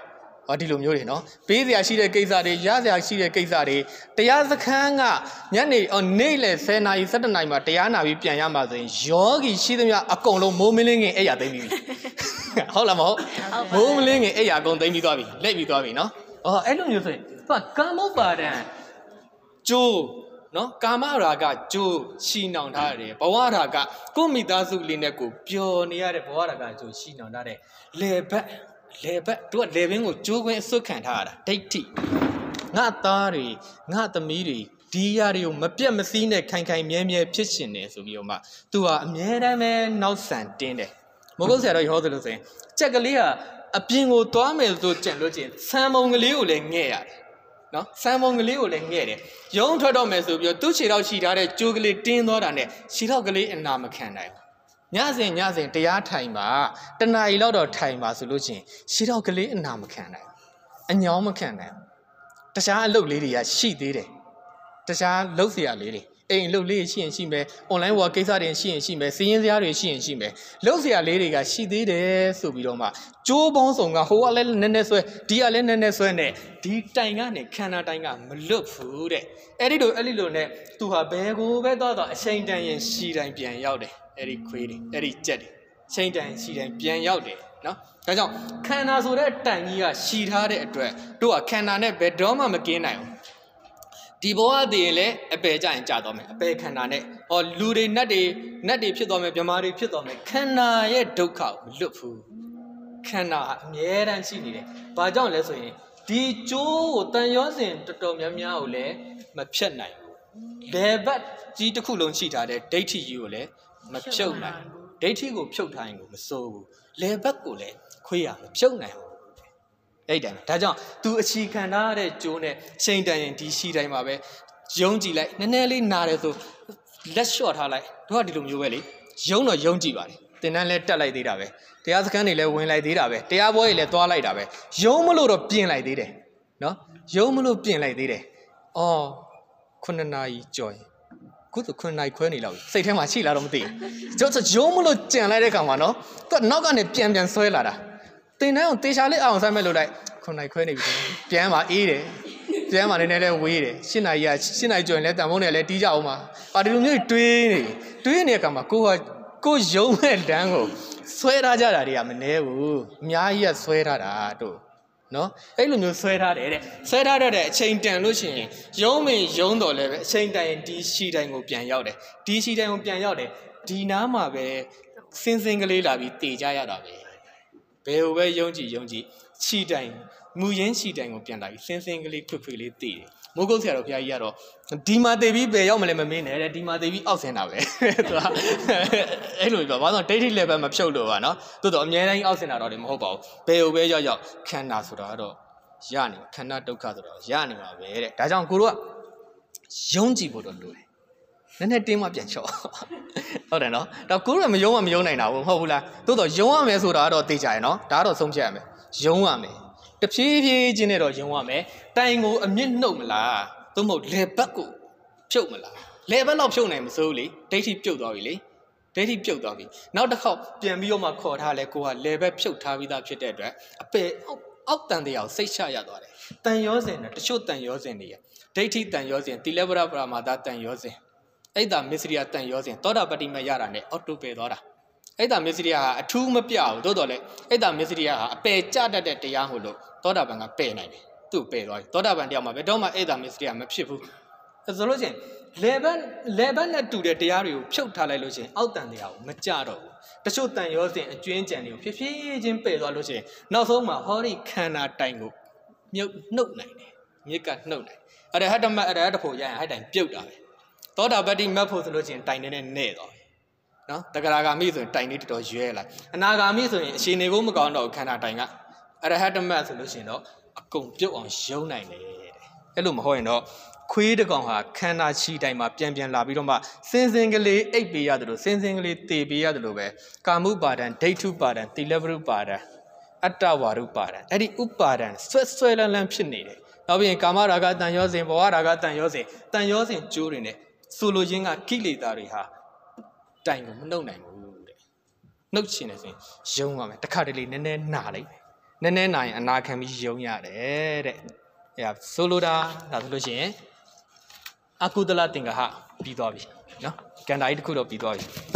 ဟောဒီလိုမျိုးတွေနော်ပေးစရာရှိတဲ့ကိစ္စတွေရစရာရှိတဲ့ကိစ္စတွေတရားစခန်းကညနေနေ့လေဆယ်နာရီဆယ်တစ်နာရီမှာတရားနာပြီးပြန်ရမှာဆိုရင်ယောဂီရှိသမျှအကုန်လုံးမိုးမလင်းခင်အဲ့ရသိမ့်ပြီဟုတ်လားမဟုတ်မိုးမလင်းခင်အဲ့ရအကုန်သိမ့်ပြီးသွားပြီလက်ပြီးသွားပြီနော်ဟောအဲ့လိုမျိုးဆိုရင်သူကကာမုပ္ပါဒံကျိုးနော်ကာမရာဂကျိုးရှိနှောင်ထားတယ်ဘဝရာဂကိုမိသားစုလေးနဲ့ကိုပျော်နေရတဲ့ဘဝရာဂကျိုးရှိနှောင်ထားတဲ့လေဘက်လေဘက်တို့ကလေဘင်းကိုကျိုးခွင်းအစွတ်ခံထားရတာဒိဋ္ဌိငါသားတွေငါသမီးတွေဒီຢာတွေကိုမပြတ်မစည်းနဲ့ခိုင်ခိုင်မြဲမြဲဖြစ်ရှင်တယ်ဆိုပြီးတော့မှသူဟာအမြဲတမ်းပဲနောက်ဆန်တင်းတယ်မဟုတ်ဆရာတော်ဟောသလိုဆိုရင်ကြက်ကလေးကအပြင်ကိုသွားမယ်ဆိုကြံလို့ချင်းဆံမုံကလေးကိုလည်းငဲ့ရတယ်နော်ဆံမုံကလေးကိုလည်းငဲ့တယ်ရုံးထွက်တော့မယ်ဆိုပြီးတော့သူ့ခြေထောက်ရှိထားတဲ့ကြိုးကလေးတင်းသွားတာနဲ့ခြေထောက်ကလေးအနာမခံနိုင်ညစဉ်ညစဉ်တရားထိုင်ပါတနာရီလောက်တော့ထိုင်ပါဆိုလို့ချင်းခြေထောက်ကလေးအနာမခံနိုင်အညောင်းမခံနိုင်တခြားအလုပ်လေးတွေကရှိသေးတယ်တခြားလုပ်စရာလေးတွေအိမ်လုပ်လေးရှိရင်ရှိမယ် online work ကိစ္စတွေရှိရင်ရှိမယ်စီးရင်စရာတွေရှိရင်ရှိမယ်လုပ်စရာလေးတွေကရှိသေးတယ်ဆိုပြီးတော့မှကြိုးပေါင်းစုံကဟိုကလည်းနည်းနည်းဆွဲဒီကလည်းနည်းနည်းဆွဲနဲ့ဒီတိုင်ကနေခန္ဓာတိုင်ကမလွတ်ဘူးတဲ့အဲ့ဒီလိုအဲ့ဒီလိုနဲ့သူဟာဘယ်ကိုပဲတော့တော့အချိန်တန်ရင်ရှီတိုင်ပြန်ရောက်တယ်အဲ့ဒီခွေးတွေအဲ့ဒီကြက်တွေချိန်တန်ရှီတိုင်ပြန်ရောက်တယ်နော်ဒါကြောင့်ခန္ဓာဆိုတဲ့တိုင်ကြီးကရှီထားတဲ့အတွက်တို့ကခန္ဓာနဲ့ဘယ်တော့မှမကင်းနိုင်ဘူးဒီဘဝတည်လည်းအပယ်ကြရင်ကြာတော့မယ်အပယ်ခန္ဓာနဲ့ဟောလူတွေနတ်တွေနတ်တွေဖြစ်သွားမယ်မြမာတွေဖြစ်သွားမယ်ခန္ဓာရဲ့ဒုက္ခကိုမလွတ်ဘူးခန္ဓာအမြဲတမ်းရှိနေတယ်ဘာကြောင့်လဲဆိုရင်ဒီကျိုးကိုတန်ရောစဉ်တော်တော်များများကိုလည်းမဖြတ်နိုင်ဘူးလေဘတ်ကြီးတစ်ခုလုံးရှိထားတဲ့ဒိဋ္ဌိကြီးကိုလည်းမဖြုတ်နိုင်ဒိဋ္ဌိကိုဖြုတ်ထားရင်ကိုမစိုးဘူးလေဘတ်ကိုလည်းခွေးရမဖြုတ်နိုင်ဘူးအဲ့တိုင်းဒါကြောင့် तू အခြေခံထားတဲ့ကျိုးနဲ့ချိန်တန်ရင်ဒီရှိတိုင်းမှာပဲယုံကြည်လိုက်နည်းနည်းလေးနာတယ်ဆိုလက်လျှော့ထားလိုက်တို့ကဒီလိုမျိုးပဲလေယုံတော့ယုံကြည်ပါလေတင်တန်းလဲတက်လိုက်သေးတာပဲတရားစခန်းတွေလဲဝင်လိုက်သေးတာပဲတရားပွဲတွေလဲသွားလိုက်တာပဲယုံမလို့တော့ပြင်လိုက်သေးတယ်နော်ယုံမလို့ပြင်လိုက်သေးတယ်အော်ခုနှစ်နာရီကြော်ရင်ခုဆိုခုနှစ်နာရီခွဲနေလောက်စိတ်ထဲမှာရှိလာတော့မသိဘူးကျွန်တော်ယုံမလို့ကြံလိုက်တဲ့ကောင်ကနော်သူကနောက်ကနေပြန်ပြန်ဆွဲလာတာတင်တန်းကိုတေချာလေးအောင်ဆမ်းမဲ့လို့လိုက်ခုနိုင်ခွဲနေပြီပြန်มาအေးတယ်ပြန်มาနည်းနည်းလေးဝေးတယ်ရှစ်နာရီကရှစ်နာရီကျော်ရင်လည်းတန်ဖုံးတွေလည်းတီးကြအောင်ပါပါဒီလိုမျိုးတွေးနေတွေးနေတဲ့အခါမှာကိုကကိုယုံမဲ့တန်းကိုဆွဲထားကြတာတွေကမနှဲဘူးအများကြီးကဆွဲထားတာတို့နော်အဲ့လိုမျိုးဆွဲထားတယ်တဲ့ဆွဲထားတဲ့အချိန်တန်လို့ရှိရင်ယုံမင်းယုံတော်လည်းပဲအချိန်တန်ရင်ဒီရှိတိုင်းကိုပြန်ရောက်တယ်ဒီရှိတိုင်းကိုပြန်ရောက်တယ်ဒီနားမှာပဲစင်းစင်းကလေးလာပြီးတည်ကြရတာပဲဘယ်ဟိုပဲယုံကြည်ယုံကြည်ခြိတိုင်မူရင်းခြိတိုင်ကိုပြန်လာပြီးစင်းစင်းကလေးခွတ်ခွတ်လေးတည်တယ်မိုးကုတ်ဆရာတော်ဘုရားကြီးကတော့ဒီမှာတည်ပြီးဘယ်ရောက်မလဲမမင်းနဲ့တဲ့ဒီမှာတည်ပြီးအောက်ဆင်းတာပဲသူကအဲ့လိုပြောဘာလို့ဒိဋ္ဌိ level မဖြုတ်လို့ပါနော်တိုးတော့အများတိုင်းအောက်ဆင်းတာတော့မဟုတ်ပါဘူးဘယ်ဟိုပဲရောက်ရောက်ခန္ဓာဆိုတာကတော့ရနေခန္ဓာဒုက္ခဆိုတော့ရနေမှာပဲတဲ့ဒါကြောင့်ကိုတို့ကယုံကြည်ဖို့တော့လိုတယ်နည်းနည်းတင်းမှပြန်ချော့ဟုတ်တယ်နော်ဒါကိုတို့ကမယုံမှမယုံနိုင်တာဘူးဟုတ်ဘူးလားတိုးတော့ယုံရမယ်ဆိုတာကတော့သိကြရနော်ဒါကတော့ဆုံးဖြတ်ရမယ်ယုံရမယ်တဖြည်းဖြည်းချင်းနဲ့တော့ယုံရမယ်တိုင်ကိုအမြင့်နှုတ်မလားသို့မဟုတ်လေဘက်ကိုဖြုတ်မလားလေဘက်တော့ဖြုတ်နိုင်မစိုးလေဒိဋ္ဌိပြုတ်သွားပြီလေဒိဋ္ဌိပြုတ်သွားပြီနောက်တစ်ခေါက်ပြန်ပြီးတော့မှခေါ်ထားလဲကိုကလေဘက်ဖြုတ်ထားပြီးသားဖြစ်တဲ့အတွက်အပေအောက်အောက်တန်တရားကိုစိတ်ချရသွားတယ်တန်ရောစဉ်နဲ့တချို့တန်ရောစဉ်တွေဒိဋ္ဌိတန်ရောစဉ်တိလဗရပရမာသတန်ရောစဉ်အဲ့ဒါမစ္စရိယတန်ရောစဉ်သောတာပတ္တိမရတာနဲ့အော်တိုပယ်သွားတာအဲ့ဒါမစ္စရိယဟာအထူးမပြဘူးတိုးတော်လဲအဲ့ဒါမစ္စရိယဟာအပယ်ကျတတ်တဲ့တရားဟုတ်လို့သောတာပန်ကပယ်နိုင်တယ်သူ့ပယ်သွားပြီသောတာပန်တရားမှာဘယ်တော့မှအဲ့ဒါမစ္စရိယမဖြစ်ဘူးဆိုလို့ချင်းလေဘန်လေဘန်နဲ့တူတဲ့တရားတွေကိုဖြုတ်ထားလိုက်လို့ချင်းအောက်တန်တရားကိုမကြတော့ဘူးတချို့တန်ရောစဉ်အကျွင်းကြံတွေကိုဖြည်းဖြည်းချင်းပယ်သွားလို့ချင်းနောက်ဆုံးမှာဟောဒီခန္ဓာတိုင်ကိုမြုပ်နှုတ်နိုင်တယ်မြစ်ကနှုတ်နိုင်အဲ့ဒါဟတ္တမအဲ့ဒါဟတ္တဖို့ရရင်ဟဲ့တိုင်ပြုတ်တာပဲသောတာပတ္တိမတ်ဖို့ဆိုလို့ချင်းတိုင်နေနဲ့နဲ့သွားတယ်နော်တဂရဂါမိဆိုရင်တိုင်လေးတော်တော်ရွဲလိုက်အနာဂါမိဆိုရင်အရှင်နေကိုမကောင်းတော့ခန္ဓာတိုင်ကအရဟတမတ်ဆိုလို့ရှိရင်တော့အကုန်ပြုတ်အောင်ယုံနိုင်တယ်တဲ့အဲ့လိုမဟုတ်ရင်တော့ခွေးတကောင်ဟာခန္ဓာချီတိုင်မှာပြန်ပြန်လာပြီးတော့မှစင်းစင်းကလေးအိပ်ပေးရတယ်လို့စင်းစင်းကလေးတေပေးရတယ်လို့ပဲကာမှုပါဒံဒိဋ္ဌုပါဒံတိလဗရုပါဒံအတ္တဝါရုပါဒံအဲ့ဒီဥပါဒံဆွဲဆွဲလန်းလန်းဖြစ်နေတယ်နောက်ပြီးရင်ကာမရာဂတန်ရောစဉ်ဘဝရာဂတန်ရောစဉ်တန်ရောစဉ်ကျိုးတွေနဲ့ဆိုလိုရင်းကကိလေသာတွေဟာတိုင်ကိုမနှုတ်နိုင်ဘူးတဲ့နှုတ်ချင်တယ်ဆိုရင်ယုံရမယ်တခါတလေနည်းနည်းနာလိုက်နည်းနည်းနိုင်အနာခံပြီးယုံရတယ်တဲ့။အဲဆိုလိုတာဒါဆိုလို့ရှိရင်အကုသလသင်္ကဟပြီးသွားပြီနော်။ကန္တာကြီးတစ်ခုတော့ပြီးသွားပြီ။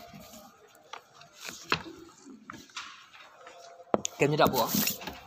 ကဲမြတ်တာပေါ့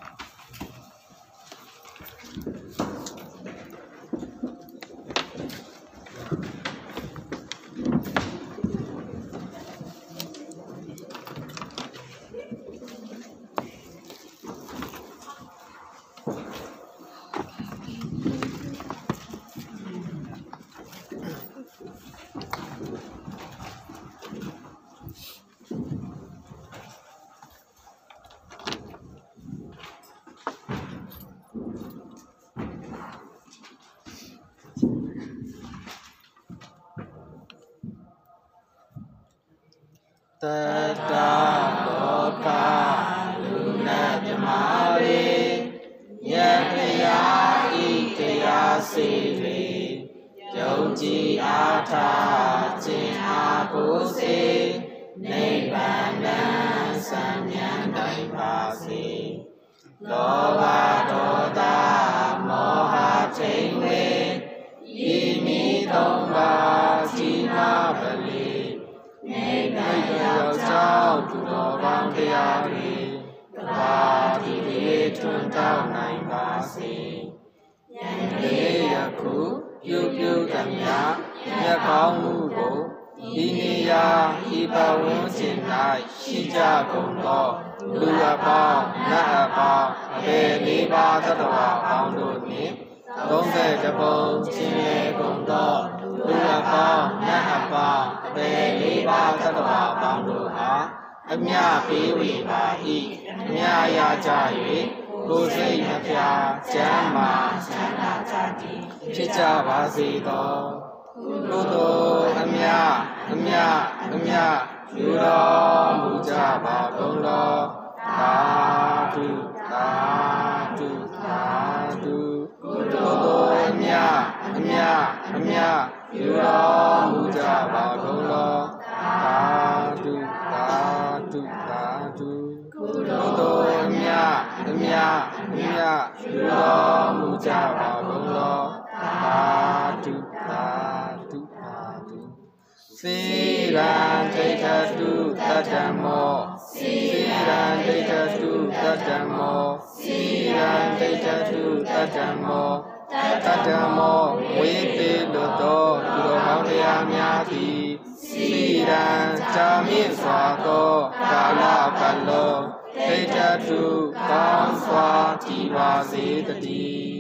တတလောကလူနာမြမာရေယတရာဤတရားစေလေယုံကြည်အားထားခြင်းအားကိုစေနိဗ္ဗာန်တန်ဆံမြတ်နိုင်ပါစေလောဘဒေါသမောဟချိန်ဝေဤမိသုံးပါးကြီးမားပလေနိဗ္ဗာန်ရောက်ကြောင်းသူတော်ကောင်းတရားတွေကဘာဒီလေးထွန်းတောင်းနိုင်ပါစေယန္တိယခုပြုပြုသမျှမြတ်ကောင်းမှုကိုဤနေရာဤပဝန်းကျင်၌ရှိကြကုန်သောလူအပေါင်းနတ်အပေါင်းအပေလေးပါးသတ္တဝါပေါင်းတို့နှင့်သုံးဆယ်တပုံချင်းလေကုန်သောလူအပေါင်းနတ်အပေါင်းအပေလေးပါးသတ္တဝါပေါင်းတို့အားအမြပေးဝေပါ၏အမြရကြ၍ကိုယ်စိတ်နှပြချမ်းသာချမ်းသာကြသည်ဖြစ်ကြပါစေသောကုသိုလ်အမြအမြအမြယူတော်မူကြပါကုန်သောသာဓုသာဓုသာဓုကုသိုလ်အမြအမြအမြယူတော်မူကြပါကုန်သောသာဓုသာဓုသာဓုကုသိုလ်အမြအမြအမြယူတော်မူကြပါကုန်သောသာဓုသာဓုသာဓုစေရန်ဒိဋ္ဌတုတတ္တမောစေရန်ဒိဋ္ဌတုတတ္တမောစေရန်ဒိဋ္ဌတုတတ္တမောတတ္တမောဝေပေလို့သောသူတော်ကောင်းတရားများသည်စေရန်ကြာမြင့်စွာသောကာလပတ်လုံးဒိဋ္ဌတုကောင်းစွာကြည်ပါစေတည်း